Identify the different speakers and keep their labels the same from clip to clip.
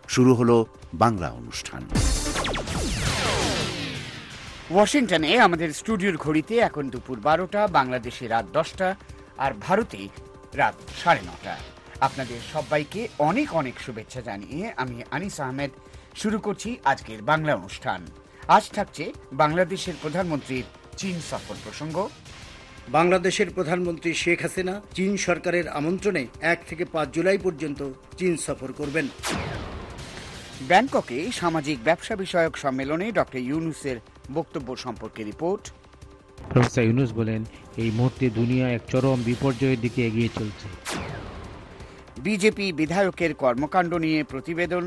Speaker 1: শুরু হলো বাংলা অনুষ্ঠান।
Speaker 2: ওয়াশিংটনে আমাদের স্টুডিওর ঘড়িতে এখন দুপুর 12টা, বাংলাদেশে রাত 10টা, আর ভারতে রাত 9:30। আপনাদের সবাইকে অনেক অনেক শুভেচ্ছা জানিয়ে আমি আনিস আহমেদ শুরু করছি আজকের বাংলা অনুষ্ঠান। আজ থাকছে বাংলাদেশের প্রধানমন্ত্রীর চীন সফর প্রসঙ্গ,
Speaker 3: বাংলাদেশের প্রধানমন্ত্রী শেখ হাসিনা চীন সরকারের আমন্ত্রণে 1 থেকে 5 জুলাই পর্যন্ত চীন সফর করবেন।
Speaker 2: ব্যাংককে সামাজিক ব্যবসা বিষয়ক সম্মেলনে ডক্টর ইউনূসের বক্তব্য সম্পর্কে রিপোর্ট।
Speaker 4: প্রফেসর ইউনূস বলেন, এই মুহূর্তে দুনিয়া এক চরম বিপর্যয়ের দিকে এগিয়ে চলছে।
Speaker 2: বিজেপি বিধায়কের কর্মকাণ্ড নিয়ে প্রতিবেদন।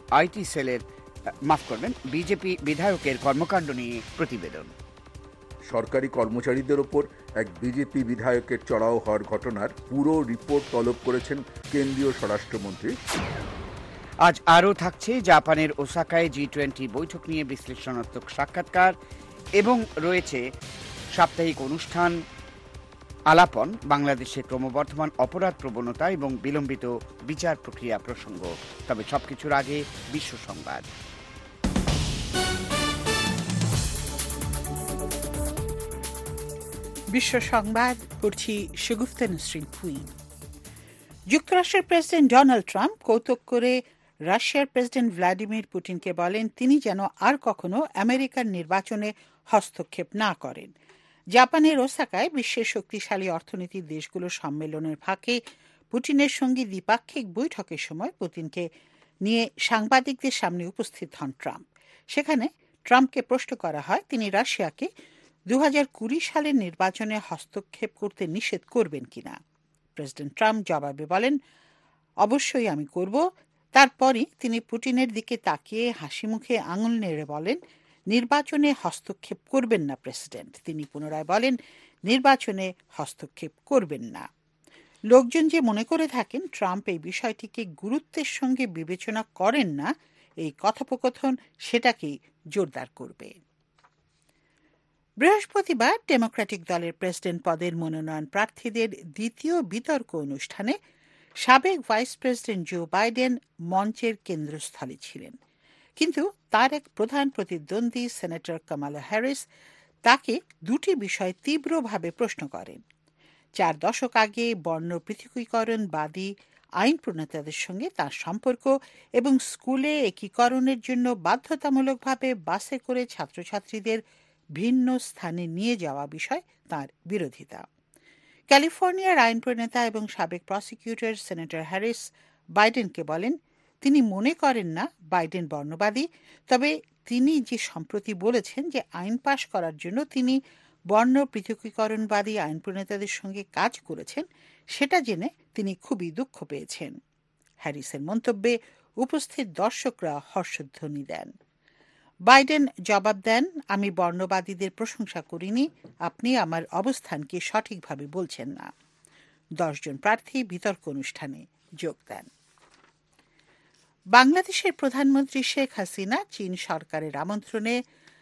Speaker 2: বিজেপি বিধায়কের কর্মকাণ্ড নিয়ে প্রতিবেদন।
Speaker 5: সরকারি কর্মচারীদের ওপর এক বিজেপি বিধায়কের চড়াও হওয়ার ঘটনার পুরো রিপোর্ট তলব করেছেন কেন্দ্রীয় স্বরাষ্ট্রমন্ত্রী।
Speaker 2: আজ আরও থাকছে জাপানের ওসাকায় G20 বৈঠক নিয়ে বিশ্লেষণাত্মক সাক্ষাৎকার, এবং রয়েছে সাপ্তাহিক অনুষ্ঠান আলাপন, বাংলাদেশের ক্রমবর্ধমান অপরাধ প্রবণতা এবং বিলম্বিত বিচার প্রক্রিয়া প্রসঙ্গ। তবে সবকিছুর আগে বিশ্ব সংবাদ।
Speaker 6: বিশ্ব সংবাদ পড়ছি শগুফতা নসরিন কুইন। যুক্তরাষ্ট্রের প্রেসিডেন্ট ডোনাল্ড ট্রাম্প কৌতুক করে রাশিয়ার প্রেসিডেন্ট ভ্লাদিমির পুতিনকে বলেন তিনি যেন আর কখনো আমেরিকার নির্বাচনে হস্তক্ষেপ না করেন। জাপানের ওসাকায় বিশ্বের শক্তিশালী অর্থনীতির দেশগুলোর সম্মেলনের ফাঁকে পুতিনের সঙ্গে দ্বিপাক্ষিক বৈঠকের সময় পুতিনকে নিয়ে সাংবাদিকদের সামনে উপস্থিত হন ট্রাম্প। সেখানে ট্রাম্পকে প্রশ্ন করা হয় তিনি রাশিয়াকে 2020 সালের নির্বাচনে হস্তক্ষেপ করতে নিষেধ করবেন কিনা। প্রেসিডেন্ট ট্রাম্প জবাবে বলেন, অবশ্যই আমি করব। তারপরই তিনি পুতিনের দিকে তাকিয়ে হাসি মুখে আঙুল নেড়ে বলেন, নির্বাচনে হস্তক্ষেপ করবেন না প্রেসিডেন্ট। তিনি পুনরায় বলেন, নির্বাচনে হস্তক্ষেপ করবেন না। লোকজন যে মনে করে থাকেন ট্রাম্প এই বিষয়টিকে গুরুত্বের সঙ্গে বিবেচনা করেন না, এই কথোপকথন সেটাকেই জোরদার করবে। বৃহস্পতিবার ডেমোক্রেটিক দলের প্রেসিডেন্ট পদের মনোনয়ন প্রার্থীদের দ্বিতীয় বিতর্ক অনুষ্ঠানে সাবেক ভাইস প্রেসিডেন্ট জো বাইডেন মঞ্চের কেন্দ্রস্থলে ছিলেন, কিন্তু তার এক প্রধান প্রতিদ্বন্দ্বী সেনেটর কামালা হ্যারিস তাকে দুটি বিষয় তীব্রভাবে প্রশ্ন করেন। 4 দশক আগে বর্ণ পৃথকীকরণবাদী আইন প্রণেতাদের সঙ্গে তার সম্পর্ক এবং স্কুলে একীকরণের জন্য বাধ্যতামূলকভাবে বাসে করে ছাত্রছাত্রীদের ভিন্ন স্থানে নিয়ে যাওয়া বিষয় তার বিরোধিতা। ক্যালিফোর্নিয়ার আইন প্রণেতা এবং সাবেক প্রসিকিউটর সেনেটর হ্যারিস বাইডেনকে বলেন তিনি মনে করেন না বাইডেন বর্ণবাদী, তবে তিনি যে সম্প্রতি বলেছেন যে আইন পাশ করার জন্য তিনি বর্ণ পৃথকীকরণবাদী আইন প্রণেতাদের সঙ্গে কাজ করেছেন সেটা জেনে তিনি খুবই দুঃখ পেয়েছেন। হ্যারিসের মন্তব্যে উপস্থিত দর্শকরা হর্ষধ্বনি দেন। বাইডেন জবাব দেন, আমি বর্ণবাদীদের প্রশংসা করিনি, আপনি আমার অবস্থানকে সঠিকভাবে বলছেন না। 10 জন প্রার্থী বিতর্ক অনুষ্ঠানে যোগ দেন। বাংলাদেশের প্রধানমন্ত্রী শেখ হাসিনা চীন সরকারের আমন্ত্রণে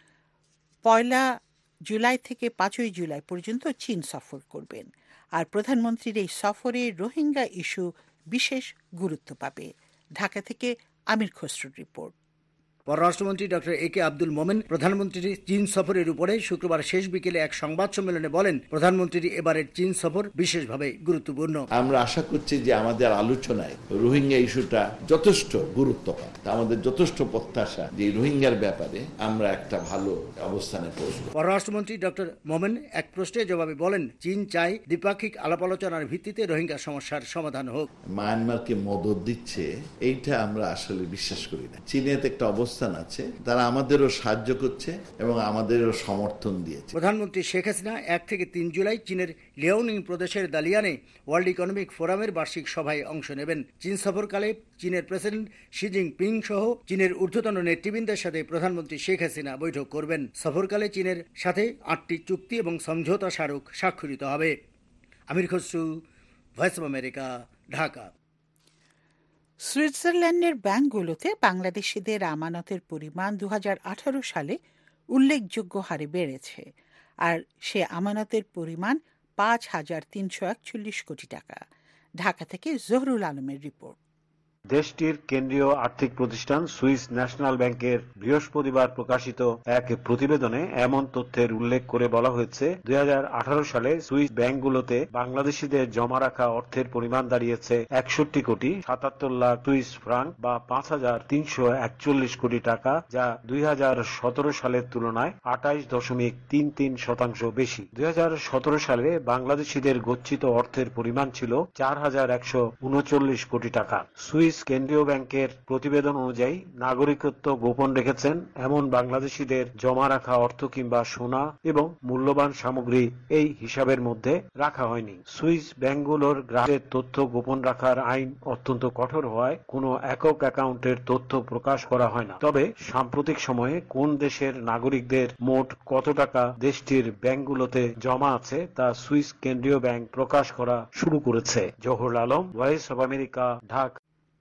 Speaker 6: 1 জুলাই থেকে 5 জুলাই পর্যন্ত চীন সফর করবেন। আর প্রধানমন্ত্রীর এই সফরে রোহিঙ্গা ইস্যু বিশেষ গুরুত্ব পাবে। ঢাকা থেকে আমির খসরুর রিপোর্ট।
Speaker 3: পররাষ্ট্রমন্ত্রী doctor A K Abdul Momen প্রধানমন্ত্রীর চীন সফরের উপরে শুক্রবার শেষ বিকেলে এক সংবাদ সম্মেলনে বলেন, প্রধানমন্ত্রীর এবারের চীন সফর বিশেষভাবে গুরুত্বপূর্ণ।
Speaker 7: আমরা আশা করছি যে আমাদের আলোচনায় রোহিঙ্গা ইস্যুটা যথেষ্ট গুরুত্ব পায়। আমাদের যথেষ্ট প্রত্যাশা যে রোহিঙ্গার ব্যাপারে আমরা একটা ভালো অবস্থানে পৌঁছব।
Speaker 3: পররাষ্ট্রমন্ত্রী ডক্টর মোমেন এক প্রশ্নের জবাবে বলেন, চীন চায় দ্বিপাক্ষিক আলাপ আলোচনার ভিত্তিতে রোহিঙ্গা সমস্যার সমাধান হোক।
Speaker 7: মায়ানমারকে মদদ দিচ্ছে এইটা আমরা আসলে বিশ্বাস করি না। চীনের একটা অবস্থান আছে, তারা আমাদেরও সাহায্য করছে এবং আমাদেরও সমর্থন দিয়েছে।
Speaker 3: প্রধানমন্ত্রী শেখ হাসিনা 1 থেকে 3 জুলাই চীনের লিয়াওনিং প্রদেশের দালিয়ানে ওয়ার্ল্ড ইকোনমিক ফোরামের বার্ষিক সভায় অংশ নেবেন। চীন সফরকালে চীনের প্রেসিডেন্ট শি জিনপিং সহ চীনের ঊর্ধ্বতন নেতৃবৃন্দের সাথে প্রধানমন্ত্রী শেখ হাসিনা বৈঠক করবেন। সফরকালে চীনের সাথে 8টি চুক্তি এবং সমঝোতা স্মারক স্বাক্ষরিত হবে। Amir Khasru, Voice of America, Dhaka.
Speaker 6: সুইজারল্যান্ডের ব্যাংকগুলোতে বাংলাদেশিদের আমানতের পরিমাণ 2018 সালে উল্লেখযোগ্য হারে বেড়েছে, আর সে আমানতের পরিমাণ 5,341 কোটি টাকা। ঢাকা থেকে জহরুল আলমের রিপোর্ট।
Speaker 4: দেশটির কেন্দ্রীয় আর্থিক প্রতিষ্ঠান সুইস ন্যাশনাল ব্যাংকের বৃহস্পতিবার প্রকাশিত এক প্রতিবেদনে এমন তথ্যের উল্লেখ করে বলা হয়েছে 2018 সালে সুইস ব্যাংকগুলোতে বাংলাদেশিদের জমা রাখা অর্থের পরিমাণ দাঁড়িয়েছে 61 কোটি 77 লাখ সুইস ফ্রাঙ্ক বা 5,341 কোটি টাকা, যা 2017 সালের তুলনায় 28.33% বেশি। 2017 সালে বাংলাদেশিদের গচ্ছিত অর্থের পরিমাণ ছিল 4,139 কোটি টাকা। সুইস কেন্দ্রীয় ব্যাংকের প্রতিবেদন অনুযায়ী নাগরিকত্ব গোপন রেখেছেন এমন বাংলাদেশিদের জমা রাখা অর্থ কিংবা সোনা এবং মূল্যবান সামগ্রী এই হিসাবের মধ্যে রাখা হয়নি। সুইস ব্যাংকগুলোর গ্রাহকের তথ্য গোপন রাখার আইন অত্যন্ত কঠোর হওয়ায় কোনো একক অ্যাকাউন্টের তথ্য প্রকাশ করা হয় না। তবে সাম্প্রতিক সময়ে কোন দেশের নাগরিকদের মোট কত টাকা দেশটির ব্যাংকগুলোতে জমা আছে তা সুইস কেন্দ্রীয় ব্যাংক প্রকাশ করা শুরু করেছে। Zahurul Alam, Voice of America, Dhaka.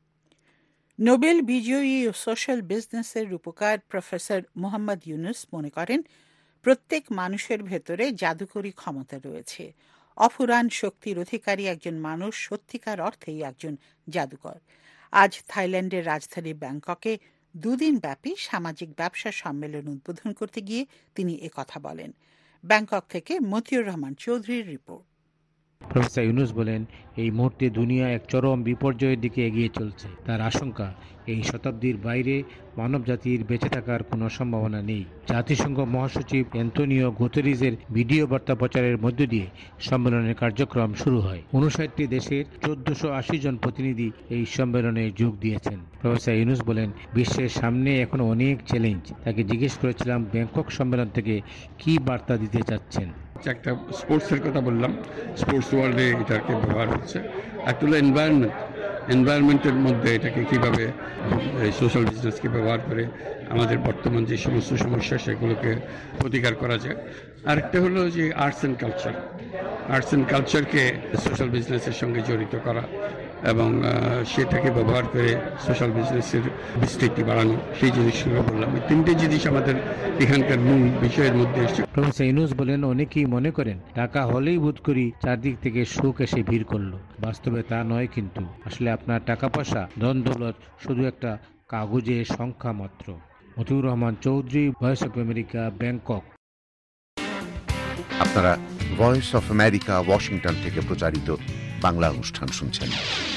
Speaker 6: Nobel বিজয়ী ও সোশ্যাল বিজনেসের রূপকার প্রফেসর মোহাম্মদ ইউনুস মনে করেন প্রত্যেক মানুষের ভেতরে জাদুকরী ক্ষমতা রয়েছে। অফুরান শক্তির অধিকারী একজন মানুষ সত্যিকার অর্থেই একজন জাদুকর। আজ থাইল্যান্ডের রাজধানী ব্যাংককে 2 দিন ব্যাপী সামাজিক ব্যবসা সম্মেলন উদ্বোধন করতে গিয়ে তিনি একথা বলেন। ব্যাংকক থেকে মতিউর রহমান চৌধুরীর রিপোর্ট।
Speaker 4: প্রফেসর ইউনুস বলেন, এই মুহূর্তে দুনিয়া এক চরম বিপর্যয়ের দিকে এগিয়ে চলছে। তার আশঙ্কা, এই শতাব্দীর বাইরে মানবজাতির বেঁচে থাকার কোনো সম্ভাবনা নেই। জাতিসংঘ মহাসচিব অ্যান্তোনিও গুতেরেজের ভিডিও বার্তা প্রচারের মধ্য দিয়ে সম্মেলনের কার্যক্রম শুরু হয়। 59টি দেশের 1480 জন প্রতিনিধি এই সম্মেলনে যোগ দিয়েছেন। প্রফেসর ইউনুস বলেন, বিশ্বের সামনে এখনো অনেক চ্যালেঞ্জ। তাকে জিজ্ঞেস করেছিলাম ব্যাংকক সম্মেলন থেকে কি বার্তা দিতে চাচ্ছেন।
Speaker 8: একটা স্পোর্টসের কথা বললাম, স্পোর্টস ওয়ার্ল্ডে এটাকে ব্যবহার হচ্ছে। একটা হলো এনভায়রনমেন্টের মধ্যে এটাকে কীভাবে সোশ্যাল বিজনেসকে ব্যবহার করে আমাদের বর্তমান যে সমস্ত সমস্যা সেগুলোকে প্রতিকার করা যায়। আরেকটা হলো যে আর্টস অ্যান্ড কালচারকে সোশ্যাল বিজনেসের সঙ্গে জড়িত করা এবং সেটাকে ব্যবহার করে সোশ্যাল বিজনেসের বিস্তৃতি বাড়ানো, সেই জিনিসগুলো বললাম। এই 3টে জিনিস আমাদের এখানকার মূল বিষয়ের মধ্যে এসেছে।
Speaker 4: প্রফেসর ইউনুস বলেন, অনেকেই মনে করেন টাকা হলেই বোধ করি চারদিক থেকে সুখ এসে ভিড় করলো। বাস্তবে তা নয়, কিন্তু আসলে আপনার টাকা পয়সা, ধন দৌলত শুধু একটা কাগজের সংখ্যা মাত্র। Motiur Rahman Chowdhury, Voice of America, Bangkok.
Speaker 1: আপনারা ভয়েস অফ আমেরিকা ওয়াশিংটন থেকে প্রচারিত বাংলা অনুষ্ঠান শুনছেন।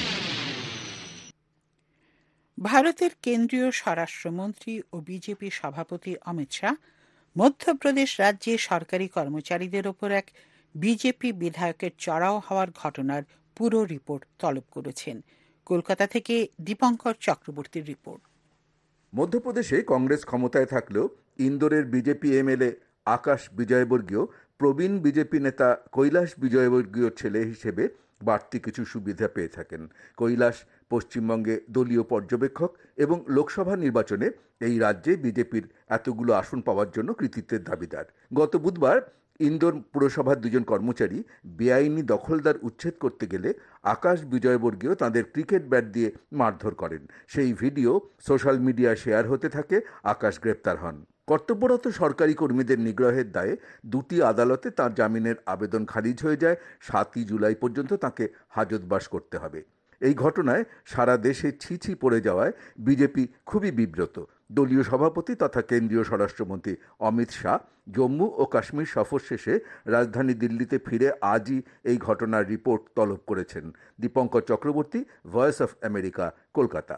Speaker 6: ভারতের কেন্দ্রীয় স্বরাষ্ট্রমন্ত্রী ও বিজেপি সভাপতি অমিত শাহ মধ্যপ্রদেশ রাজ্যে সরকারি কর্মচারীদের ওপর এক বিজেপি বিধায়কের চড়াও হওয়ার ঘটনার পুরো রিপোর্ট তলব করেছেন। কলকাতা থেকে দীপঙ্কর চক্রবর্তীর রিপোর্ট।
Speaker 5: মধ্যপ্রদেশে কংগ্রেস ক্ষমতায় থাকলেও ইন্দোরের বিজেপি এমএলএ আকাশ বিজয়বর্গীয় প্রবীণ বিজেপি নেতা কৈলাস বিজয়বর্গীয় ছেলে হিসেবে বাড়তি কিছু সুবিধা পেয়ে থাকেন। কৈলাস পশ্চিমবঙ্গে দলীয় পর্যবেক্ষক এবং লোকসভা নির্বাচনে এই রাজ্যে বিজেপির এতগুলো আসন পাওয়ার জন্য কৃতিত্বের দাবিদার। গত বুধবার ইন্দোর পুরসভার 2 জন কর্মচারী বেআইনি দখলদার উচ্ছেদ করতে গেলে আকাশ বিজয়বর্গীয় তাঁদের ক্রিকেট ব্যাট দিয়ে মারধর করেন। সেই ভিডিও সোশ্যাল মিডিয়ায় শেয়ার হতে থাকে। আকাশ গ্রেপ্তার হন। কর্তব্যরত সরকারি কর্মীদের নিগ্রহের দায়ে 2টি আদালতে তাঁর জামিনের আবেদন খারিজ হয়ে যায়। 7ই জুলাই পর্যন্ত তাঁকে হাজতবাস করতে হবে। এই ঘটনায় সারা দেশে ছিছি পড়ে যাওয়ায় বিজেপি খুবই বিব্রত। দলীয় সভাপতি তথা কেন্দ্রীয় স্বরাষ্ট্রমন্ত্রী অমিত শাহ জম্মু ও কাশ্মীর সফর শেষে রাজধানী দিল্লিতে ফিরে আজই এই ঘটনার রিপোর্ট তলব করেছেন। Dipankar Chakraborty, Voice of America, Kolkata.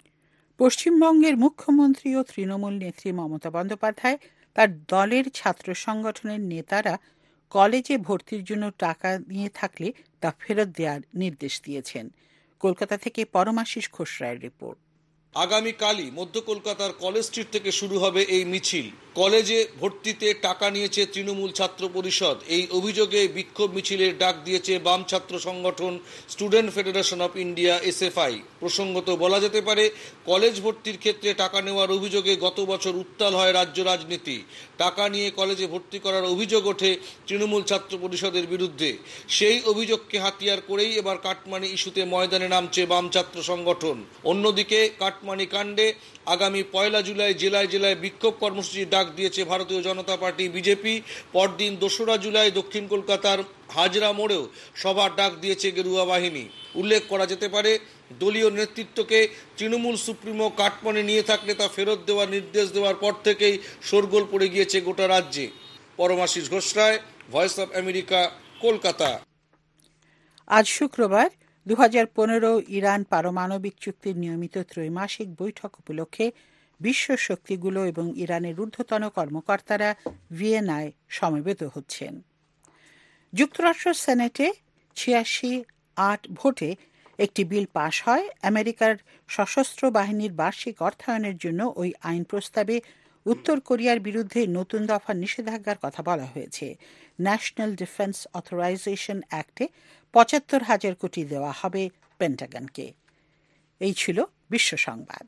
Speaker 6: পশ্চিমবঙ্গের মুখ্যমন্ত্রী ও তৃণমূল নেত্রী মমতা বন্দ্যোপাধ্যায় তার দলের ছাত্র সংগঠনের নেতারা কলেজে ভর্তির জন্য টাকা নিয়ে থাকলে তা ফেরত দেওয়ার নির্দেশ দিয়েছেন। কলকাতা থেকে পরমাশিস খোসরায়ের রিপোর্ট।
Speaker 9: আগামীকালই মধ্য কলকাতার কলেজ স্ট্রিট থেকে শুরু হবে এই মিছিল। কলেজে ভর্তিতে টাকা নিয়েছে তৃণমূল ছাত্র পরিষদ। এই অভিযোগে বিক্ষোভ মিছিলের ডাক দিয়েছে বাম ছাত্র সংগঠন Student Federation of India SFI. প্রসঙ্গত বলা যেতে পারে, কলেজ ভর্তির ক্ষেত্রে টাকা নেওয়ার অভিযোগে গত বছর উত্তাল হয় রাজ্য রাজনীতি। টাকা নিয়ে কলেজে ভর্তি করার অভিযোগ ওঠে তৃণমূল ছাত্র পরিষদের বিরুদ্ধে। সেই অভিযোগকে হাতিয়ার করেই এবার কাটমানি ইস্যুতে ময়দানে নামছে বাম ছাত্র সংগঠন। অন্যদিকে কাটমানি কাণ্ডে আগামী 1 জুলাই জেলায় জেলায় বিক্ষোভ কর্মসূচির ডাক দিয়েছে ভারতীয় জনতা পার্টি বিজেপি। পরদিন 2রা জুলাই দক্ষিণ কলকাতার হাজরা মোড়েও সভার ডাক দিয়েছে গেরুয়া বাহিনী। উল্লেখ করা যেতে পারে, দলীয় নেতৃত্বকে তৃণমূল সুপ্রিমো কাটমানি নিয়ে থাকলে তা ফেরত দেওয়ার নির্দেশ দেওয়ার পর থেকেই শোরগোল পড়ে গিয়েছে গোটা রাজ্যে। Paramashis Ghosh Roy, Voice of America, Kolkata.
Speaker 6: আজ শুক্রবার 2015 ইরান পারমাণবিক চুক্তির নিয়মিত ত্রৈমাসিক বৈঠক উপলক্ষে বিশ্ব শক্তিগুলো এবং ইরানের ঊর্ধ্বতন কর্মকর্তারা ভিয়েনায় সমবেত হচ্ছেন। যুক্তরাষ্ট্র সেনেটে 86-8 ভোটে একটি বিল পাশ হয়। আমেরিকার সশস্ত্র বাহিনীর বার্ষিক অর্থায়নের জন্য ওই আইন প্রস্তাবে উত্তর কোরিয়ার বিরুদ্ধে নতুন দফা নিষেধাজ্ঞার কথা বলা হয়েছে। ন্যাশনাল ডিফেন্স অথরাইজেশন অ্যাক্টে 75,000 কোটি দেওয়া হবে পেন্টাগনকে। এই ছিল বিশ্ব সংবাদ।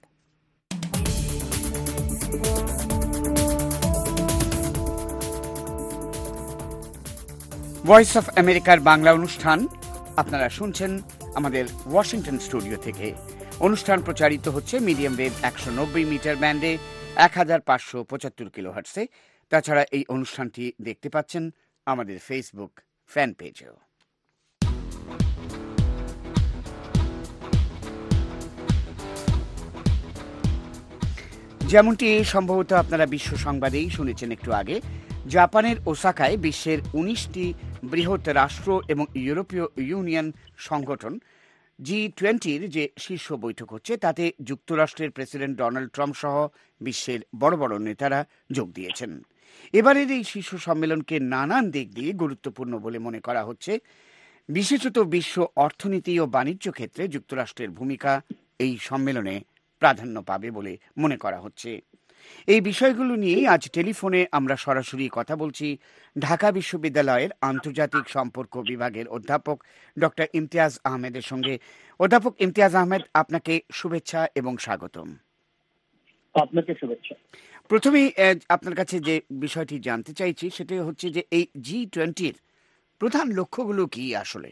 Speaker 2: ভয়েস অফ আমেরিকার বাংলা অনুষ্ঠান আপনারা শুনছেন আমাদের ওয়াশিংটন স্টুডিও থেকে। অনুষ্ঠান প্রচারিত হচ্ছে মিডিয়াম ওয়েভ 190 মিটার ব্যান্ডে 1575 কিলোহার্টসে। তাছাড়া এই অনুষ্ঠানটি দেখতে পাচ্ছেন আমাদের ফেসবুক ফ্যান পেজেও। যেমনটি সম্ভবত আপনারা বিশ্ব সংবাদেই শুনেছেন একটু আগে, জাপানের ওসাকায় বিশ্বের 19টি বৃহৎ রাষ্ট্র এবং ইউরোপীয় ইউনিয়ন সংগঠন G20 যে শীর্ষ বৈঠক হচ্ছে, তাতে যুক্তরাষ্ট্রের প্রেসিডেন্ট ডোনাল্ড ট্রাম্প সহ বিশ্বের বড় বড় নেতারা যোগ দিয়েছেন। এবারের এই শীর্ষ সম্মেলনকে নানান দিক দিয়ে গুরুত্বপূর্ণ বলে মনে করা হচ্ছে। বিশেষত বিশ্ব অর্থনীতি ও বাণিজ্য ক্ষেত্রে যুক্তরাষ্ট্রের ভূমিকা এই সম্মেলনে প্রাধান্য পাবে বলে মনে করা হচ্ছে। এই বিষয়গুলো নিয়েই আজ টেলিফোনে আমরা সরাসরি কথা বলছি ঢাকা বিশ্ববিদ্যালয়ের আন্তর্জাতিক সম্পর্ক বিভাগের অধ্যাপক ডক্টর ইমতিয়াজ আহমেদের সঙ্গে। অধ্যাপক ইমতিয়াজ আহমেদ, আপনাকে শুভেচ্ছা এবং স্বাগতম।
Speaker 10: আপনাকে শুভেচ্ছা।
Speaker 2: প্রথমেই আপনার কাছে যে বিষয়টি জানতে চাইছি সেটা হচ্ছে যে এই G20 প্রধান লক্ষ্যগুলো কি আসলে?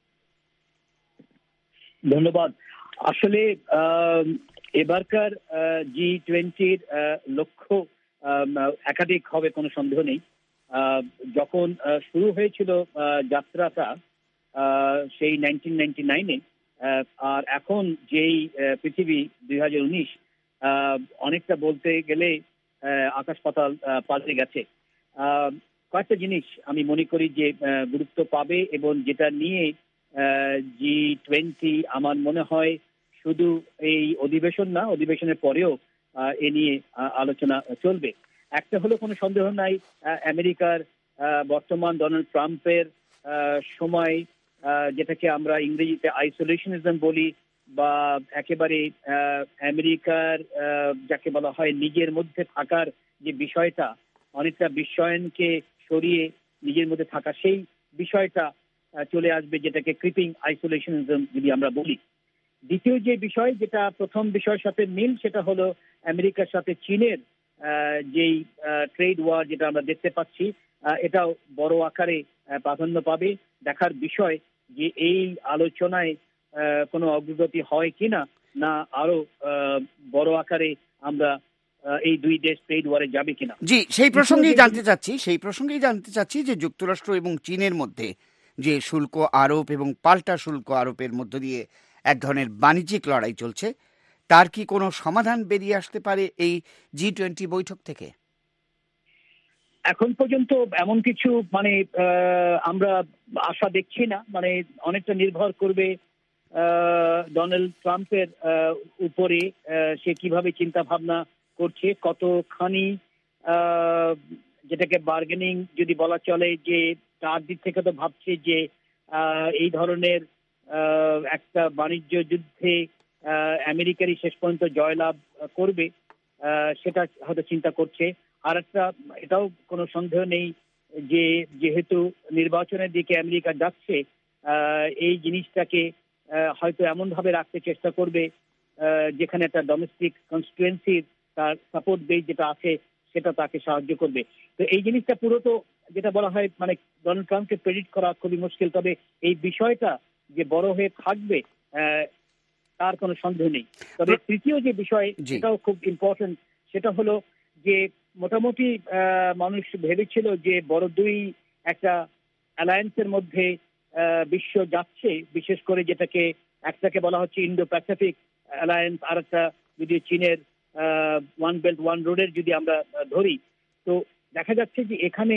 Speaker 10: ধন্যবাদ। আসলে এবারকার G20 লক্ষ্য একাধিক হবে, কোনো সন্দেহ নেই। যখন শুরু হয়েছিল যাত্রাটা সেই 1999-এ, আর এখন যেই পৃথিবী 2019, অনেকটা বলতে গেলে আকাশ পাতাল পাল্টে গেছে। কয়েকটা জিনিস আমি মনে করি যে গুরুত্ব পাবে, এবং যেটা নিয়ে G20 আমার মনে হয় শুধু এই অধিবেশন না, অধিবেশনের পরেও এ নিয়ে আলোচনা চলবে। একটা হলো, কোনো সন্দেহ নাই, আমেরিকার বর্তমান ডোনাল্ড ট্রাম্পের সময়, যেটাকে আমরা ইংরেজিতে আইসোলেশনিজম বলি, বা একেবারে আমেরিকার যাকে বলা হয় নিজের মধ্যে থাকার যে বিষয়টা, অনেকটা বিশ্বায়নকে সরিয়ে নিজের মধ্যে থাকা, সেই বিষয়টা চলে আসবে, যেটাকে ক্রিপিং আইসোলেশনিজম যদি আমরা বলি। দ্বিতীয় যে বিষয়, যেটা প্রথম বিষয়ের সাথে মিল, সেটা হলো আমেরিকার সাথে চীনের যেই ট্রেড ওয়ার যেটা আমরা দেখতে পাচ্ছি, এটাও বড় আকারে প্রাধান্য পাবে। দেখার বিষয় যে এই আলোচনায় কোনো অগ্রগতি হয় কিনা, না আরো বড় আকারে আমরা এই দুই দেশ ট্রেড ওয়ারে যাবে কিনা।
Speaker 2: জি, সেই প্রসঙ্গেই জানতে চাচ্ছি যে যুক্তরাষ্ট্র এবং চীনের মধ্যে যে শুল্ক আরোপ এবং পাল্টা শুল্ক আরোপের মধ্য দিয়ে এক ধরনের বাণিজ্যিক লড়াই চলছে, তার কি কোনো সমাধান বেরিয়ে আসতে পারে এই G20 বৈঠক থেকে?
Speaker 10: এখন পর্যন্ত এমন কিছু আমরা আশা দেখছি না। অনেকটা নির্ভর করবে ডোনাল্ড ট্রাম্পের উপরে, সে কিভাবে চিন্তা ভাবনা করছে, কতখানি যেটাকে বার্গেনিং যদি বলা চলে, যে তার দিক থেকে তো ভাবছে যে এই ধরনের একটা বাণিজ্য যুদ্ধে আমেরিকারই শেষ পর্যন্ত জয়লাভ করবে, সেটা হয়তো চিন্তা করছে। আর একটা, এটাও কোনো সন্দেহ নেই যে যেহেতু নির্বাচনের দিকে আমেরিকা যাচ্ছে, এই জিনিসটাকে হয়তো এমন ভাবে রাখতে চেষ্টা করবে যেখানে একটা ডোমেস্টিক কনস্টিটুয়েন্সির তার সাপোর্ট বেস যেটা আছে, সেটা তাকে সাহায্য করবে। তো এই জিনিসটা পুরো, তো যেটা বলা হয়, ডোনাল্ড ট্রাম্পকে প্রেডিক্ট করা খুবই মুশকিল। তবে এই বিষয়টা যে বড় হয়ে থাকবে তার কোনো সন্দেহ নেই। তবে তৃতীয় যে বিষয়, সেটাও খুব ইম্পর্টেন্ট, সেটা হলো যে মোটামুটি মানুষ ভেবেছিল যে বড় দুই একটা অ্যালায়েন্সের মধ্যে বিশ্ব যাচ্ছে, বিশেষ করে যেটাকে একটাকে বলা হচ্ছে ইন্ডো প্যাসিফিক অ্যালায়েন্স, আর একটা যদি চীনের ওয়ান বেল্ট ওয়ান রোডের যদি আমরা ধরি, তো দেখা যাচ্ছে যে এখানে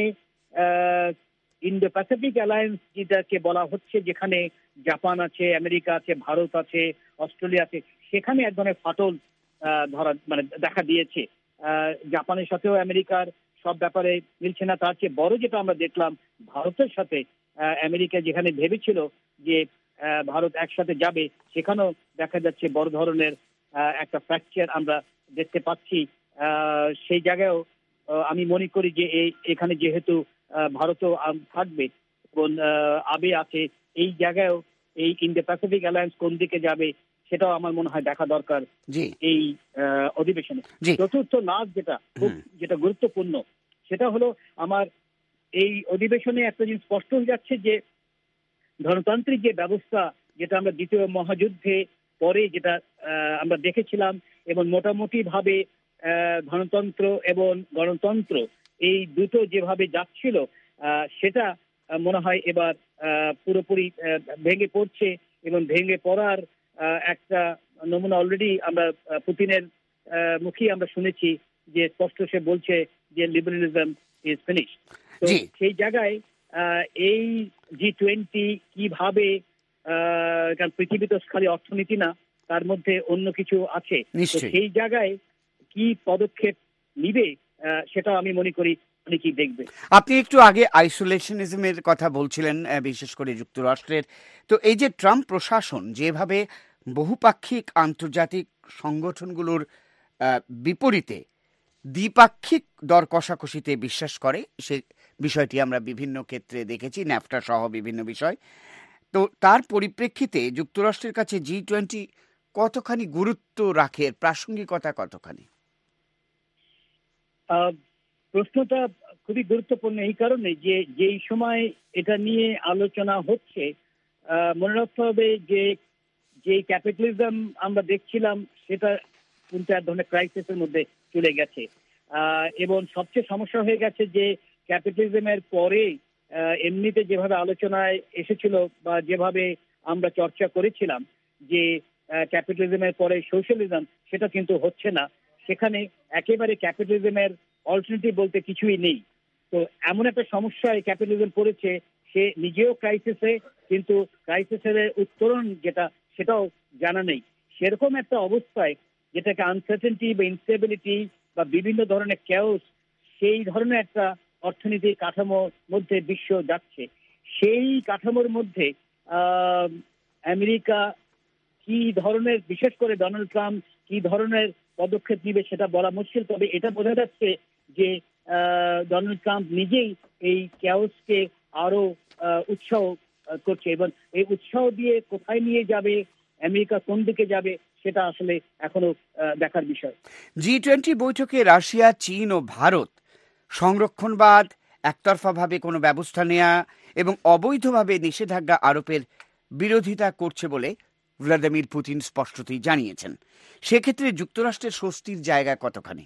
Speaker 10: ইন্ডো প্যাসিফিক অ্যালায়েন্স যেটাকে বলা হচ্ছে, যেখানে জাপান আছে, আমেরিকা আছে, ভারত আছে, অস্ট্রেলিয়া আছে, সেখানে এক ধরনের ফাটল ধরা মানে দেখা দিয়েছে। জাপানের সাথেও আমেরিকার সব ব্যাপারে মিলছে না। তার চেয়ে বড় যেটা আমরা দেখলাম, ভারতের সাথে আমেরিকা যেখানে ভেবেছিল যে ভারত একসাথে যাবে, সেখানেও দেখা যাচ্ছে বড় ধরনের একটা ফ্র্যাকচার আমরা দেখতে পাচ্ছি। সেই জায়গায়ও আমি মনে করি যে এখানে যেহেতু ভারতও থাকবে এবং আবে আছে, এই জায়গায়ও এই ইন্ডো প্যাসিফিক অ্যালায়েন্স কোন দিকে যাবে সেটাও আমার মনে হয় দেখা দরকার এই অধিবেশনে। চতুর্থ লাভ যেটা গুরুত্বপূর্ণ, সেটা হলো আমার এই অধিবেশনে একটা জিনিস স্পষ্ট হয়ে যাচ্ছে যে ধনতান্ত্রিক যে ব্যবস্থা, যেটা আমরা দ্বিতীয় মহাযুদ্ধে পরে যেটা আমরা দেখেছিলাম, এবং মোটামুটি ভাবে ধনতন্ত্র এবং গণতন্ত্র এই দুটো যেভাবে যাচ্ছিল, সেটা মনে হয় এবার পুরোপুরি ভেঙে পড়ছে, এবং ভেঙে পড়ার একটা নমুনা অলরেডি আমরা পুতিনের মুখেই আমরা শুনেছি যে স্পষ্ট সে বলছে যে লিবারেলিজম ইজ ফিনিশ। তো সেই জায়গায় এই G20 কিভাবে, কারণ পৃথিবী তো খালি অর্থনীতি না, তার মধ্যে অন্য কিছু আছে, সেই জায়গায় কি পদক্ষেপ নিবে সেটা আমি মনে করি অনেকেই দেখবে।
Speaker 2: আপনি একটু আগে আইসোলেশনিজমের কথা বলছিলেন, বিশেষ করে যুক্তরাষ্ট্রের। তো এই যে ট্রাম্প প্রশাসন যেভাবে বহুপাক্ষিক আন্তর্জাতিক সংগঠনগুলোর বিপরীতে দ্বিপাক্ষিক দর কষাকষিতে বিশ্বাস করে, সে বিষয়টি আমরা বিভিন্ন ক্ষেত্রে দেখেছি, ন্যাফটা সহ বিভিন্ন বিষয়। তো তার পরিপ্রেক্ষিতে যুক্তরাষ্ট্রের কাছে G20 কতখানি গুরুত্ব রাখে, প্রাসঙ্গিকতা কতখানি?
Speaker 10: প্রশ্নটা খুবই গুরুত্বপূর্ণ এই কারণে যে যেই সময় এটা নিয়ে আলোচনা হচ্ছে, মনে রাখতে হবে যে ক্যাপিটালিজম আমরা দেখছিলাম সেটা কিন্তু এক ধরনের ক্রাইসিসের মধ্যে চলে গেছে, এবং সবচেয়ে সমস্যা হয়ে গেছে যে ক্যাপিটালিজমের পরে এমনিতে যেভাবে আলোচনায় এসেছিল বা যেভাবে আমরা চর্চা করেছিলাম যে ক্যাপিটালিজমের পরে সোশ্যালিজম, সেটা কিন্তু হচ্ছে না। সেখানে একেবারে ক্যাপিটালিজমের অল্টারনেটিভ বলতে কিছুই নেই। তো এমন একটা সমস্যায় ক্যাপিটালিজম পড়েছে, সে নিজেও ক্রাইসিসে, কিন্তু ক্রাইসিসের উত্তরণ যেটা সেটাও জানা নেই। সেরকম একটা অবস্থায় যেটাকে আনসার্টেনটি বা ইনস্টেবিলিটি বা বিভিন্ন ধরনের ক্যাওস, সেই ধরনের একটা অর্থনৈতিক কাঠামোর মধ্যে বিশ্ব যাচ্ছে। সেই কাঠামোর মধ্যে আমেরিকা কি ধরনের, বিশেষ করে ডোনাল্ড ট্রাম্প কি ধরনের পদক্ষেপ নিবে সেটা বলা মুশকিল। তবে এটা বোঝা যাচ্ছে যে ডোনাল্ড ট্রাম্প নিজেই এই ক্যাওসকে আরো উৎসাহ করছে, এবং এই উৎসাহ দিয়ে কোথায় নিয়ে যাবে, আমেরিকা কোন দিকে যাবে, সেটা আসলে এখনো দেখার বিষয়।
Speaker 2: G20 বৈঠকে রাশিয়া, চীন ও ভারত সংরক্ষণবাদ, একতরফাভাবে কোনো ব্যবস্থা নেওয়া এবং অবৈধভাবে নিষেধাজ্ঞা আরোপের বিরোধিতা করছে বলে ভ্লাদিমির পুতিন স্পষ্টতই জানিয়েছেন। সেক্ষেত্রে যুক্তরাষ্ট্রের স্বস্তির জায়গা কতখানি?